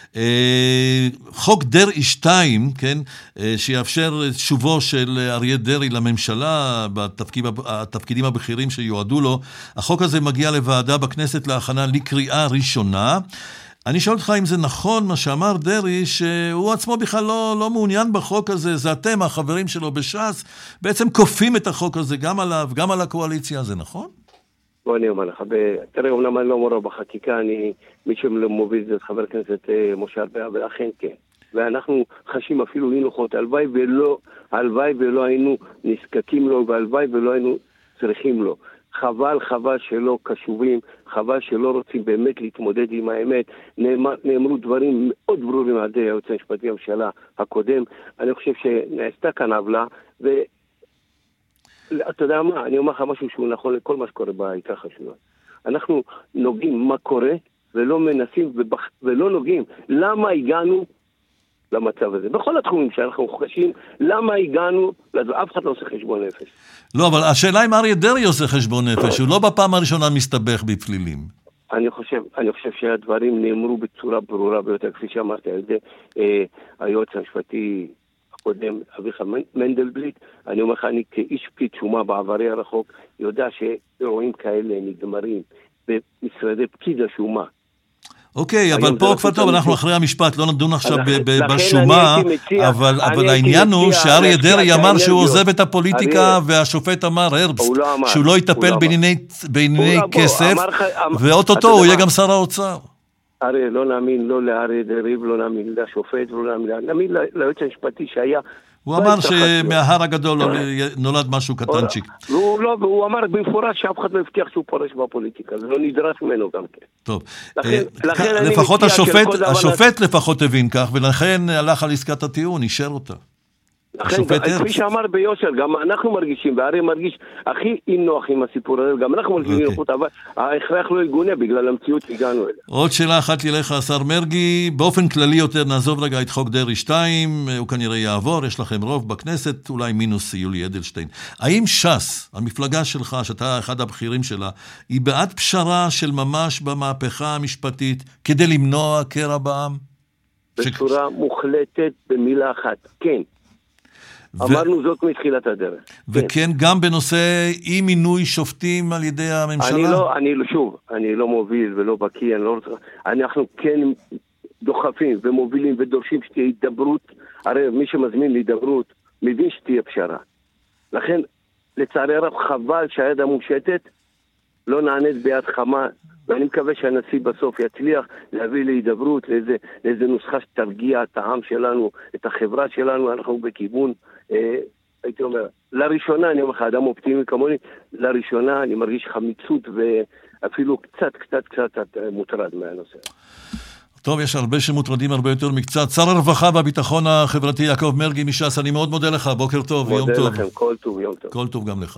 חוק דרעי 2, כן, שיאפשר את שובו של אריה דרעי לממשלה בתפקידים הבכירים שיועדו לו, החוק הזה מגיע לוועדה בכנסת להכנה לקריאה ראשונה. אני שואל אותך אם זה נכון מה שאמר דרעי, שהוא עצמו בכלל לא מעוניין בחוק הזה, זה אתם, החברים שלו בש"ס, בעצם כופים את החוק הזה גם עליו, גם על הקואליציה, זה נכון?
בוא אני אומר לך, תראה, אומנם אני לא מורה בחקיקה, מי שמוביל זה חבר הכנסת משה ארבל, ולכן כן. ואנחנו חשים אפילו אי-נוחות, הלוואי ולא היינו נזקקים לו, והלוואי ולא היינו צריכים לו. חבל שלא קשובים, חבל שלא רוצים באמת להתמודד עם האמת. נאמרו דברים מאוד ברורים על ידי היועץ המשפטי לממשלה הקודם. אני חושב שנעשתה כאן עוולה, ואתה יודע מה, אני אומר לך משהו שהוא נכון לכל מה שקורה בהתרחשויות. אנחנו נוגעים מה קורה, ולא מנסים ולא נוגעים. למה הגענו למצב הזה? בכל התחומים שאנחנו חושבים, למה הגענו, אף אחד לא עושה חשבון נפש.
לא, אבל השאלה אם אריה דרעי עושה חשבון נפש, הוא לא בפעם הראשונה מסתבך בפלילים.
אני חושב שהדברים נאמרו בצורה ברורה ביותר, כפי שאמרתי על ידי היועץ המשפטי הקודם, אביחי מנדלבליט. אני אומר לך, אני כאיש פקיד שומה בעברי הרחוק, יודע שאירועים כאלה נגמרים במשרדי פקיד השומה.
אוקיי, אבל פה כבר טוב, אנחנו אחרי המשפט, לא נדון עכשיו בשומה, אבל העניין הוא שאריה דרעי אמר שהוא עוזב את הפוליטיקה, והשופט אמר, הרבסט, שהוא לא יטפל בענייני כסף, ואוטוטו הוא יהיה גם שר האוצר.
הרי לא נאמין לא לאריה דרעי, ולא נאמין לשופט, ולא נאמין ליועץ המשפטי שהיה...
הוא אמר שמההר הגדול נולד משהו קטנצ'יק.
והוא אמר במפורש שאף אחד לא הבטיח שהוא פורש בפוליטיקה, זה לא נדרש ממנו גם כן.
טוב, לפחות השופט לפחות הבין כך, ולכן הלך על עסקת הטיעון, אישר אותה.
לכן, כפי שאמר ביושר, גם אנחנו מרגישים, והרי מרגיש הכי נוח עם הסיפור הזה, גם אנחנו מרגישים נוחות, אבל ההכרח לא יגונה בגלל המציאות שהגענו אליה.
עוד שאלה אחת אליך, השר מרגי, באופן כללי יותר נעזוב רגע את חוק דרעי 2, הוא כנראה יעבור, יש לכם רוב בכנסת, אולי מינוס יולי אדלשטיין. האם ש"ס, המפלגה שלך, שאתה אחד הבכירים שלה, היא בעד פשרה של ממש במהפכה המשפטית, כדי למנוע קרע בעם?
בצורה מוחלטת במילה אחת, כן. אמרנו זאת מתחילת הדרך.
וכן, גם בנושא אי מינוי שופטים על ידי הממשלה?
אני לא מוביל ולא בקיא, אנחנו כן דוחפים ומובילים ודורשים שתהיה הידברות. הרי מי שמזמין להידברות מבין שתהיה פשרה. לכן, לצערי הרב, חבל שהיד המושטת לא נענית ביד חמה, ואני מקווה שהנשיא בסוף יצליח להביא להידברות, לאיזה נוסחה שתרגיע את העם שלנו, את החברה שלנו. אנחנו בכיוון, הייתי אומר, לראשונה, אני אומר לך, אדם אופטימי כמוני, לראשונה אני מרגיש חמיצות ואפילו קצת מוטרד מהנושא.
טוב, יש הרבה שמוטרדים הרבה יותר מקצת. שר הרווחה והביטחון החברתי יעקב מרגי מש"ס, אני מאוד מודה לך, בוקר טוב ויום טוב.
מודה לכם, כל טוב, יום טוב.
כל טוב גם לך.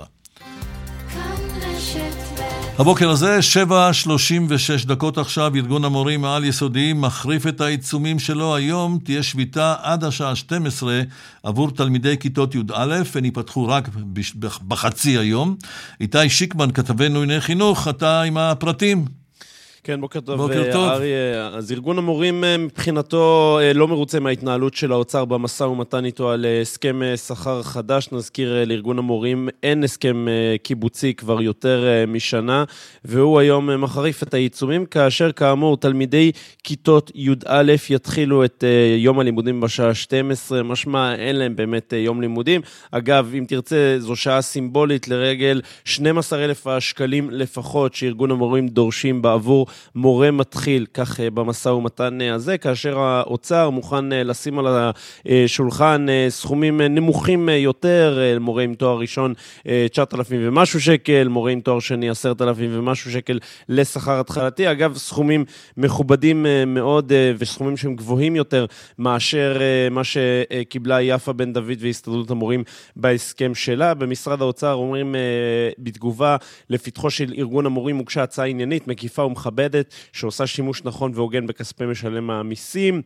הבוקר הזה, 7:36 עכשיו, ארגון המורים העל יסודיים מחריף את העיצומים שלו. היום תהיה שביתה עד השעה 12 עבור תלמידי כיתות י"א, הן ייפתחו רק בחצי היום. איתי שיקמן, כתבנו ענייני חינוך, אתה עם הפרטים.
כן, בוקר טוב. אריה, אז ארגון המורים מבחינתו לא מרוצה מההתנהלות של האוצר במשא ומתן איתו על הסכם שכר חדש. נזכיר לארגון המורים, אין הסכם קיבוצי כבר יותר משנה, והוא היום מחריף את העיצומים, כאשר כאמור תלמידי כיתות י"א יתחילו את יום הלימודים בשעה 12, משמע אין להם באמת יום לימודים. אגב, אם תרצה, זו שעה סימבולית לרגל 12,000 השקלים לפחות שארגון המורים דורשים בעבור מורה מתחיל, כך במשא ומתן הזה, כאשר האוצר מוכן לשים על השולחן סכומים נמוכים יותר, מורה עם תואר ראשון 9,000 ומשהו שקל, מורה עם תואר שני 10,000 ומשהו שקל לשכר התחלתי. אגב, סכומים מכובדים מאוד וסכומים שהם גבוהים יותר מאשר מה שקיבלה יפה בן דוד והסתדרות המורים בהסכם שלה. במשרד האוצר אומרים בתגובה לפתחו של ארגון המורים הוגשה הצעה עניינית, מקיפה ומכבדת, שעושה שימוש נכון והוגן בכספי משלם המיסים.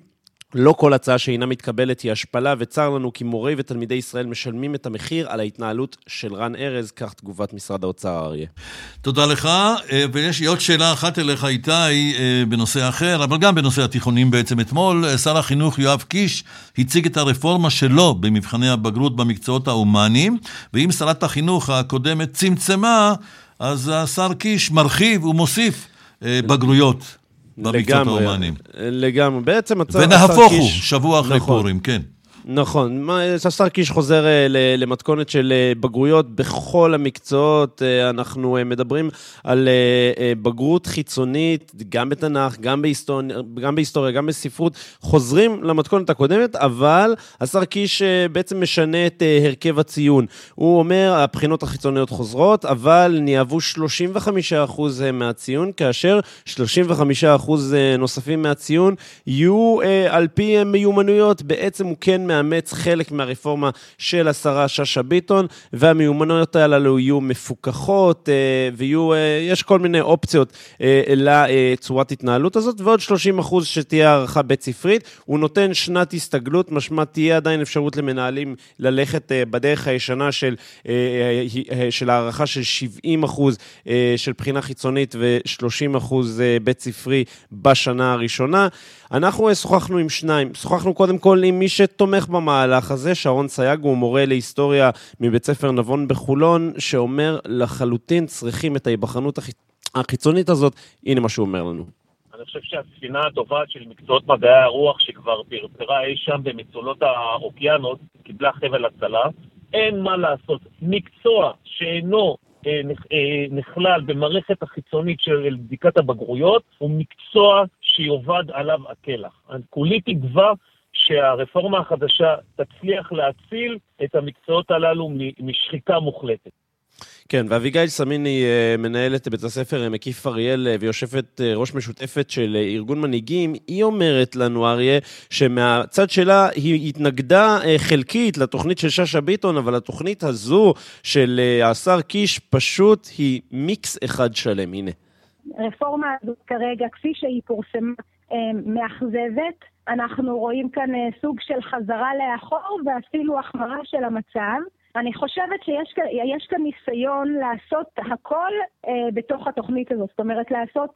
לא כל הצעה שאינה מתקבלת היא השפלה, וצר לנו כי מורי ותלמידי ישראל משלמים את המחיר על ההתנהלות של רן ארז, כך תגובת משרד האוצר אריה.
תודה לך, ויש לי עוד שאלה אחת אליך איתי בנושא אחר, אבל גם בנושא התיכונים בעצם אתמול. שר החינוך יואב קיש הציג את הרפורמה שלו במבחני הבגרות במקצועות ההומניים, ואם שרת החינוך הקודמת צמצמה, אז השר קיש מרחיב ומוסיף בגרויות.
לגמרי, לגמרי. בעצם
ונהפוך הוא, שבוע אחרי פורים, כן.
נכון, השר קיש חוזר למתכונת של בגרויות בכל המקצועות. אנחנו מדברים על בגרות חיצונית, גם בתנ"ך, גם בהיסטוריה, גם בספרות, חוזרים למתכונת הקודמת, אבל השר קיש בעצם משנה את הרכב הציון. הוא אומר, הבחינות החיצוניות חוזרות, אבל ניהבו 35% מהציון, כאשר 35% נוספים מהציון יהיו על פי מיומנויות. בעצם הוא כן מאמץ חלק מהרפורמה של השרה שאשא ביטון, והמיומנויות הללו יהיו מפוקחות, ויש כל מיני אופציות לצורת התנהלות הזאת, ועוד 30% שתהיה הערכה בית ספרית. הוא נותן שנת הסתגלות, משמע תהיה עדיין אפשרות למנהלים ללכת בדרך הישנה של הערכה של 70% של בחינה חיצונית ו-30% בית ספרי בשנה הראשונה. אנחנו שוחחנו עם שניים, שוחחנו קודם כל עם מי שתומך במהלך הזה, שרון סייג, הוא מורה להיסטוריה מבית ספר נבון בחולון, שאומר לחלוטין צריכים את ההיבחנות החיצונית הזאת. הנה מה שהוא אומר לנו.
אני חושב שהספינה הטובעת של מקצועות מדעי הרוח שכבר פרפרה אי שם במצולות האוקיינוס, קיבלה חבל הצלה. אין מה לעשות, מקצוע שאינו נכלל במערכת החיצונית של בדיקת הבגרויות, הוא מקצוע שיובד עליו הקלח. כולי תקווה שהרפורמה החדשה תצליח להציל את המקצועות הללו משחיקה מוחלטת.
כן, ואביגיל סמיני מנהלת בית הספר מקיף אריאל ויושבת ראש משותפת של ארגון מנהיגים. היא אומרת לנו, אריה, שמהצד שלה היא התנגדה חלקית לתוכנית של שאשא ביטון, אבל התוכנית הזו של השר קיש פשוט היא מיקס אחד שלם. הנה.
הרפורמה הזו כרגע, כפי שהיא פורסמה, מאכזבת. אנחנו רואים כאן סוג של חזרה לאחור ואפילו החמרה של המצב. אני חושבת שיש כאן ניסיון לעשות הכל בתוך התוכנית הזאת. זאת אומרת,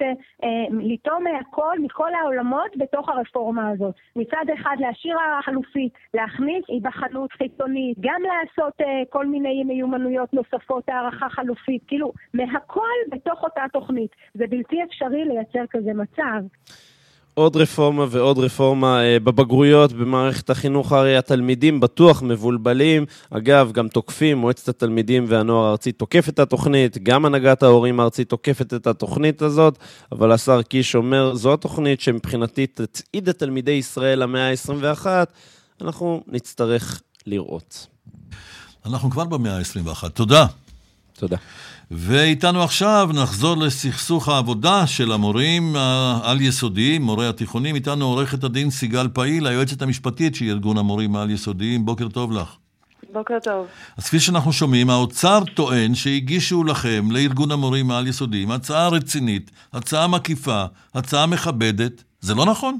לטום הכל מכל העולמות בתוך הרפורמה הזאת. מצד אחד להשאיר חלופית, להכניס היבחנות חיצונית, גם לעשות כל מיני מיומנויות נוספות, הערכה חלופית, כאילו מהכל בתוך אותה תוכנית. זה בלתי אפשרי לייצר כזה מצב.
עוד רפורמה ועוד רפורמה בבגרויות במערכת החינוך. הרי התלמידים בטוח מבולבלים, אגב גם תוקפים, מועצת התלמידים והנוער הארצית תוקף את התוכנית, גם הנהגת ההורים הארצית תוקפת את התוכנית הזאת, אבל השר קיש אומר, זו התוכנית שמבחינתי תצעיד את תלמידי ישראל למאה ה-21, אנחנו נצטרך לראות.
אנחנו כבר במאה ה-21, תודה.
תודה.
ואיתנו עכשיו נחזור לסכסוך העבודה של המורים העל יסודיים, מורי התיכונים. איתנו עורכת הדין סיגל פעיל, היועצת המשפטית של ארגון המורים העל יסודיים. בוקר טוב לך.
בוקר טוב.
אז כפי שאנחנו שומעים, האוצר טוען שהגישו לכם, לארגון המורים העל יסודיים, הצעה רצינית, הצעה מקיפה, הצעה מכבדת. זה לא נכון?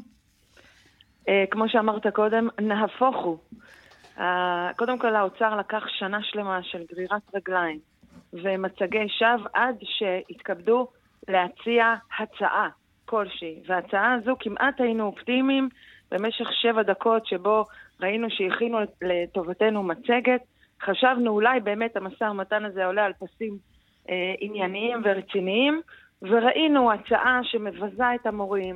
כמו שאמרת קודם, נהפוך הוא. קודם כל האוצר לקח שנה שלמה של גרירת רגליים ומצגי שווא עד שהתכבדו להציע הצעה כלשהי. וההצעה הזו כמעט היינו אופטימיים במשך 7 דקות שבו ראינו שהכינו לטובתנו מצגת. חשבנו אולי באמת המשא ומתן הזה עולה על פסים ענייניים ורציניים, וראינו הצעה שמבזה את המורים,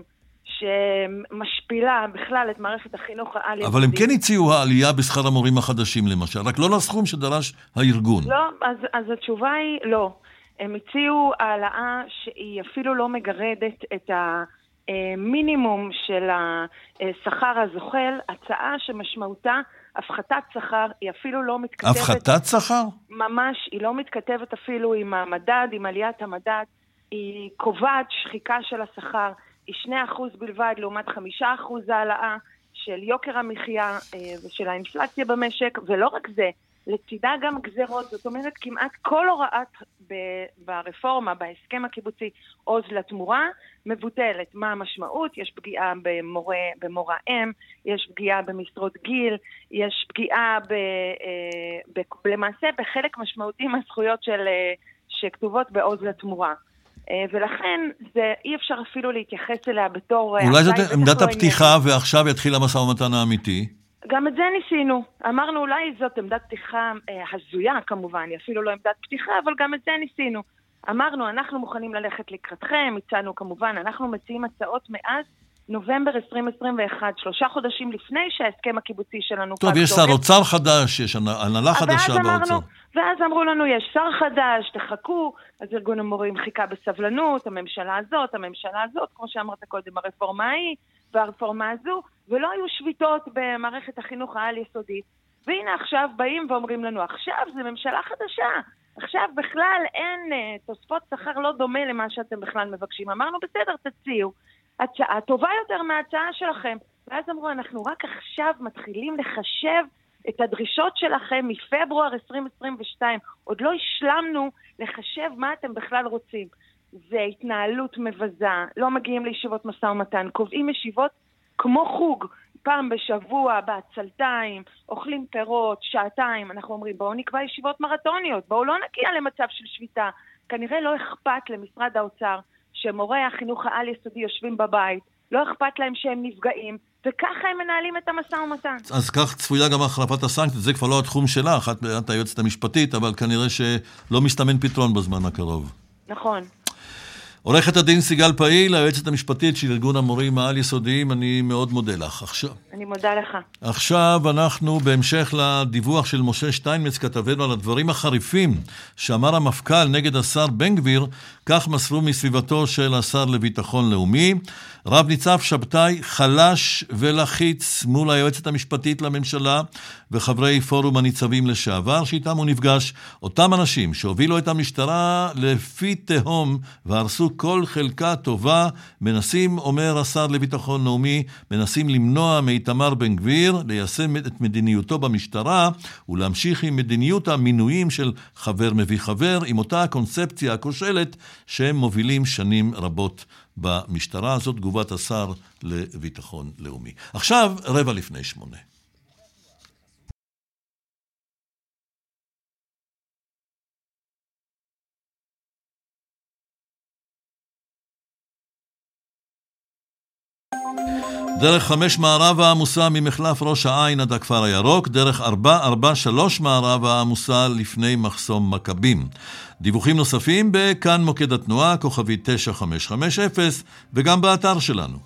שמשפילה בכלל את מערכת החינוך העל יסודי.
אבל הם כן הציעו העלייה בשכר המורים החדשים למשל, רק לא לסכום שדרש הארגון.
לא, אז התשובה היא לא. הם הציעו העלאה שהיא אפילו לא מגרדת את המינימום של השכר הזוחל, הצעה שמשמעותה הפחתת שכר, היא אפילו לא מתכתבת...
הפחתת שכר?
ממש, היא לא מתכתבת אפילו עם המדד, עם עליית המדד, היא קובעת שחיקה של השכר, היא 2% בלבד לעומת 5% העלאה של יוקר המחיה ושל האינפלציה במשק, ולא רק זה, לצידה גם גזרות, זאת אומרת כמעט כל הוראת ברפורמה, בהסכם הקיבוצי עוז לתמורה, מבוטלת. מה המשמעות? יש פגיעה במורה אם, יש פגיעה במשרות גיל, יש פגיעה למעשה בחלק משמעותי מהזכויות שכתובות בעוז לתמורה. ולכן אי אפשר אפילו להתייחס אליה בתור...
אולי זאת עמדת הפתיחה ועכשיו יתחיל המשא ומתן האמיתי?
גם את זה ניסינו. אמרנו אולי זאת עמדת פתיחה הזויה כמובן, היא אפילו לא עמדת פתיחה, אבל גם את זה ניסינו. אמרנו אנחנו מוכנים ללכת לקראתכם, הצענו כמובן, אנחנו מציעים הצעות מאז נובמבר 2021, 3 חודשים לפני שההסכם הקיבוצי שלנו...
טוב, יש שר אוצר חדש, יש הנהלה חדשה באוצר.
ואז אמרו לנו, יש שר חדש, תחכו, אז ארגון המורים חיכה בסבלנות, הממשלה הזאת, כמו שאמרת קודם, הרפורמה ההיא והרפורמה הזו, ולא היו שביתות במערכת החינוך העל-יסודית. והנה עכשיו באים ואומרים לנו, עכשיו זה ממשלה חדשה, עכשיו בכלל אין תוספות שכר לא דומה למה שאתם בכלל מבקשים. אמרנו, בסדר, תציעו. הצעה טובה יותר מההצעה שלכם. ואז אמרו, אנחנו רק עכשיו מתחילים לחשב את הדרישות שלכם מפברואר 2022. עוד לא השלמנו לחשב מה אתם בכלל רוצים. זה התנהלות מבזה, לא מגיעים לישיבות משא ומתן, קובעים ישיבות כמו חוג, פעם בשבוע, בעצלתיים, אוכלים פירות, שעתיים. אנחנו אומרים, בואו נקבע ישיבות מרתוניות, בואו לא נגיע למצב של שביתה. כנראה לא אכפת למשרד האוצר שמורי החינוך העל-יסודי יושבים בבית, לא אכפת להם שהם נפגעים, וככה הם מנהלים את המשא ומתן.
אז כך צפויה גם החלפת הסנקציות, זה כבר לא התחום שלך, את היועצת המשפטית, אבל כנראה שלא מסתמן פתרון בזמן הקרוב.
נכון.
עורכת הדין סיגל פעיל, היועצת המשפטית של ארגון המורים העל-יסודיים, אני מאוד מודה לך.
אני מודה לך.
עכשיו אנחנו בהמשך לדיווח של משה שטיינמץ כתבנו על הדברים החריפים שאמר המפכ"ל נגד השר בן גביר, כך מסרו מסביבתו של השר לביטחון לאומי. רב ניצב שבתאי חלש ולחיץ מול היועצת המשפטית לממשלה וחברי פורום הניצבים לשעבר שאיתם הוא נפגש. אותם אנשים שהובילו את המשטרה לפי תהום והרסו כל חלקה טובה, מנסים, אומר השר לביטחון לאומי, מנסים למנוע מאיתמר בן גביר ליישם את מדיניותו במשטרה ולהמשיך עם מדיניות המינויים של חבר מביא חבר, עם אותה הקונספציה הכושלת שהם מובילים שנים רבות במשטרה. הזאת תגובת השר לביטחון לאומי. עכשיו 7:45. דרך 5 מערב העמוסה ממחלף ראש העין עד הכפר הירוק, דרך 443 מערב העמוסה לפני מחסום מכבים. דיווחים נוספים בכאן מוקד התנועה, כוכבי 9550, וגם באתר שלנו.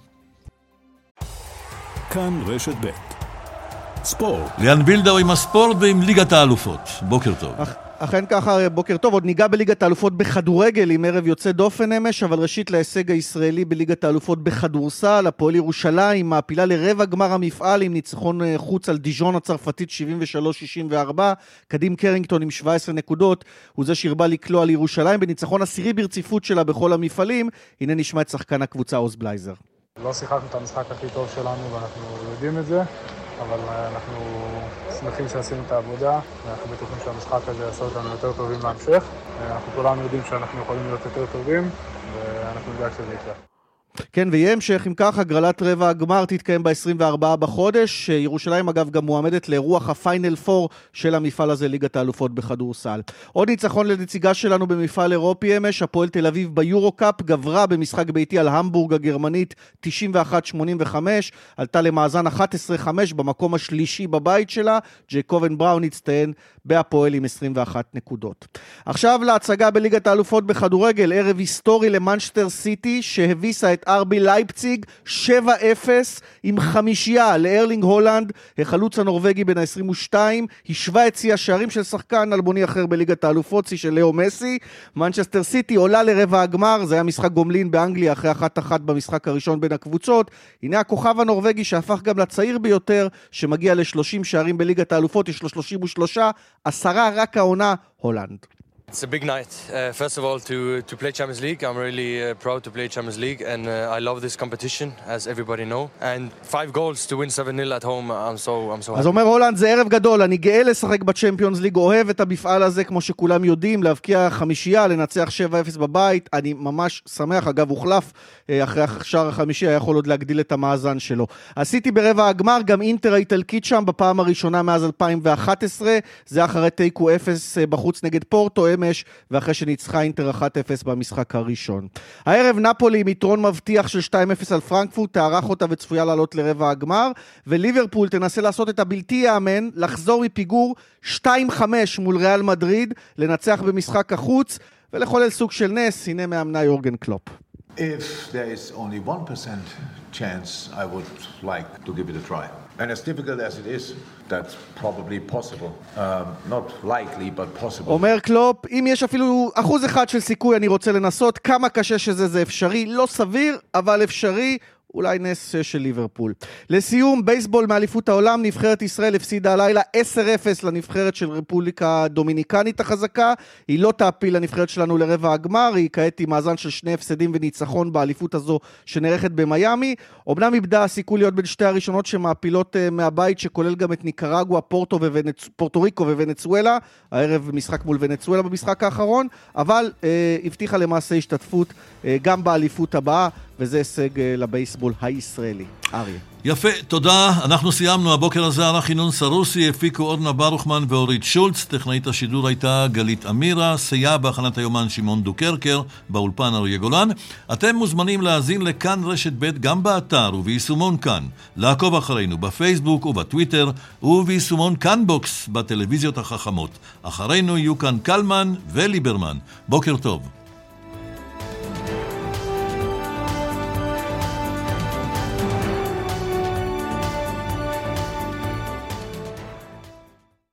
כאן רשת ב' ספורט.
ליאן וילדאו עם הספורט ועם ליגת האלופות. בוקר טוב.
אכן ככה, בוקר טוב. עוד ניגע בליגת האלופות בכדורגל עם ערב יוצא דופן אמש, אבל ראשית להישג הישראלי בליגת האלופות בכדורסל. הפועל ירושלים מעפילה לרבע גמר המפעל עם ניצחון חוץ על דיז'ון הצרפתית 73-64. קדים קרינגטון עם 17 נקודות הוא זה שהרבה לקלוע לירושלים בניצחון 10 ברציפות שלה בכל המפעלים. הנה נשמע את שחקן הקבוצה עוז בלייזר.
לא שיחקנו את המשחק הכי טוב שלנו ואנחנו יודעים את זה, אבל אנחנו שמחים שעשינו את העבודה, ואנחנו בטוחים שהמשחק הזה יעשה אותנו יותר טובים להמשך. אנחנו כולנו יודעים שאנחנו יכולים להיות יותר טובים, ואנחנו נדאג שזה יקרה.
כן, ויהיה המשך, אם כך, הגרלת רבע הגמר תתקיים ב-24 בחודש. ירושלים אגב גם מועמדת לאירוח הפיינל 4 של המפעל הזה, ליגת האלופות בכדורסל. עוד ניצחון לנציגה שלנו במפעל אירופי אמש, הפועל תל אביב ביורו-קאפ גברה במשחק ביתי על המבורג הגרמנית 91-85, עלתה למאזן 11-5 במקום השלישי בבית שלה. ג'ייקובן בראון הצטיין בהפועל עם 21 נקודות. עכשיו להצגה בליגת האלופות בכדורגל, ערב היסטורי למנצ'סטר סיטי שהביסה את ארבי לייפציג 7-0 עם 5 לארלינג הולנד, החלוץ הנורווגי בן ה-22, השווה את שיא השערים של שחקן אלבוני אחר בליגת האלופות, שיא של לאו מסי. מנצ'סטר סיטי עולה לרבע הגמר, זה היה משחק גומלין באנגליה אחרי 1-1 במשחק הראשון בין הקבוצות. הנה הכוכב הנורווגי שהפך גם לצעיר ביותר, שמגיע ל-30 שערים בליגת האלופות, יש לו 33, 10 רק העונה, הולנד.
It's a big night. First of all, to play Champions League. I'm really proud to play Champions League, and I love this competition, as everybody know. And 5 goals to win 7-0 at home. I'm so happy.
אז אומר הולנד, זה ערב גדול, אני גאה לשחק בצ'מפיונס ליג, אוהב את המפעל הזה, כמו שכולם יודעים, להבקיע 5, לנצח 7-0 בבית, אני ממש שמח, אגב, הוחלף אחרי שער ה5, היה יכול עוד להגדיל את המאזן שלו. עשיתי ברבע הגמר, גם אינטר האיטלקית שם, בפעם הראשונה מאז 2011, זה אחרי תיקו 0 בחוץ נגד פורטו, אמש, ואחרי שניצחה אינטר 1-0 במשחק הראשון. הערב נפולי עם יתרון מבטיח של 2-0 על פרנקפורט, תארח אותה וצפויה לעלות לרבע הגמר, וליברפול תנסה לעשות את הבלתי יאמן, לחזור מפיגור 2-5 מול ריאל מדריד, לנצח במשחק החוץ, ולחולל סוג של נס, הנה מאמנה יורגן קלופ.
If there is only 1% chance, I would like to give it a try. And as difficult as it is, that's probably possible. Not likely, but possible.
אומר קלופ, אם יש אפילו 1% של סיכוי, אני רוצה לנסות. כמה קשה שזה אפשרי, לא סביר, אבל אפשרי. אולי נס של ליברפול. לסיום, בייסבול מאליפות העולם, נבחרת ישראל הפסידה הלילה 10-0 לנבחרת של רפובליקה דומיניקנית החזקה. היא לא תעפיל לנבחרת שלנו לרבע הגמר, היא כעת עם מאזן של 2 הפסדים וניצחון באליפות הזו שנערכת במיימי. אמנם איבדה הסיכוי להיות בין שתי הראשונות שמעפילות מהבית, שכולל גם את ניקרגואה, פורטו ריקו וונצואלה, הערב משחק מול וונצואלה במשחק האחרון, אבל הבטיחה למעשה השתתפות גם באליפות הבאה, וזה הישג לבייסבול הישראלי. אריה.
יפה, תודה. אנחנו סיימנו. הבוקר הזה ערך ינון סרוסי, הפיקו אורנה ברוכמן ואורית שולץ, טכנאית השידור הייתה גלית אמירה, סייע בהכנת היומן שמעון דוקרקר, באולפן אריה גולן. אתם מוזמנים להאזין לכאן רשת ב' גם באתר וביישומון כאן, לעקוב אחרינו בפייסבוק ובטוויטר, וביישומון כאן בוקס בטלוויזיות החכמות. אחרינו יהיו כאן קלמן וליברמן. בוקר טוב.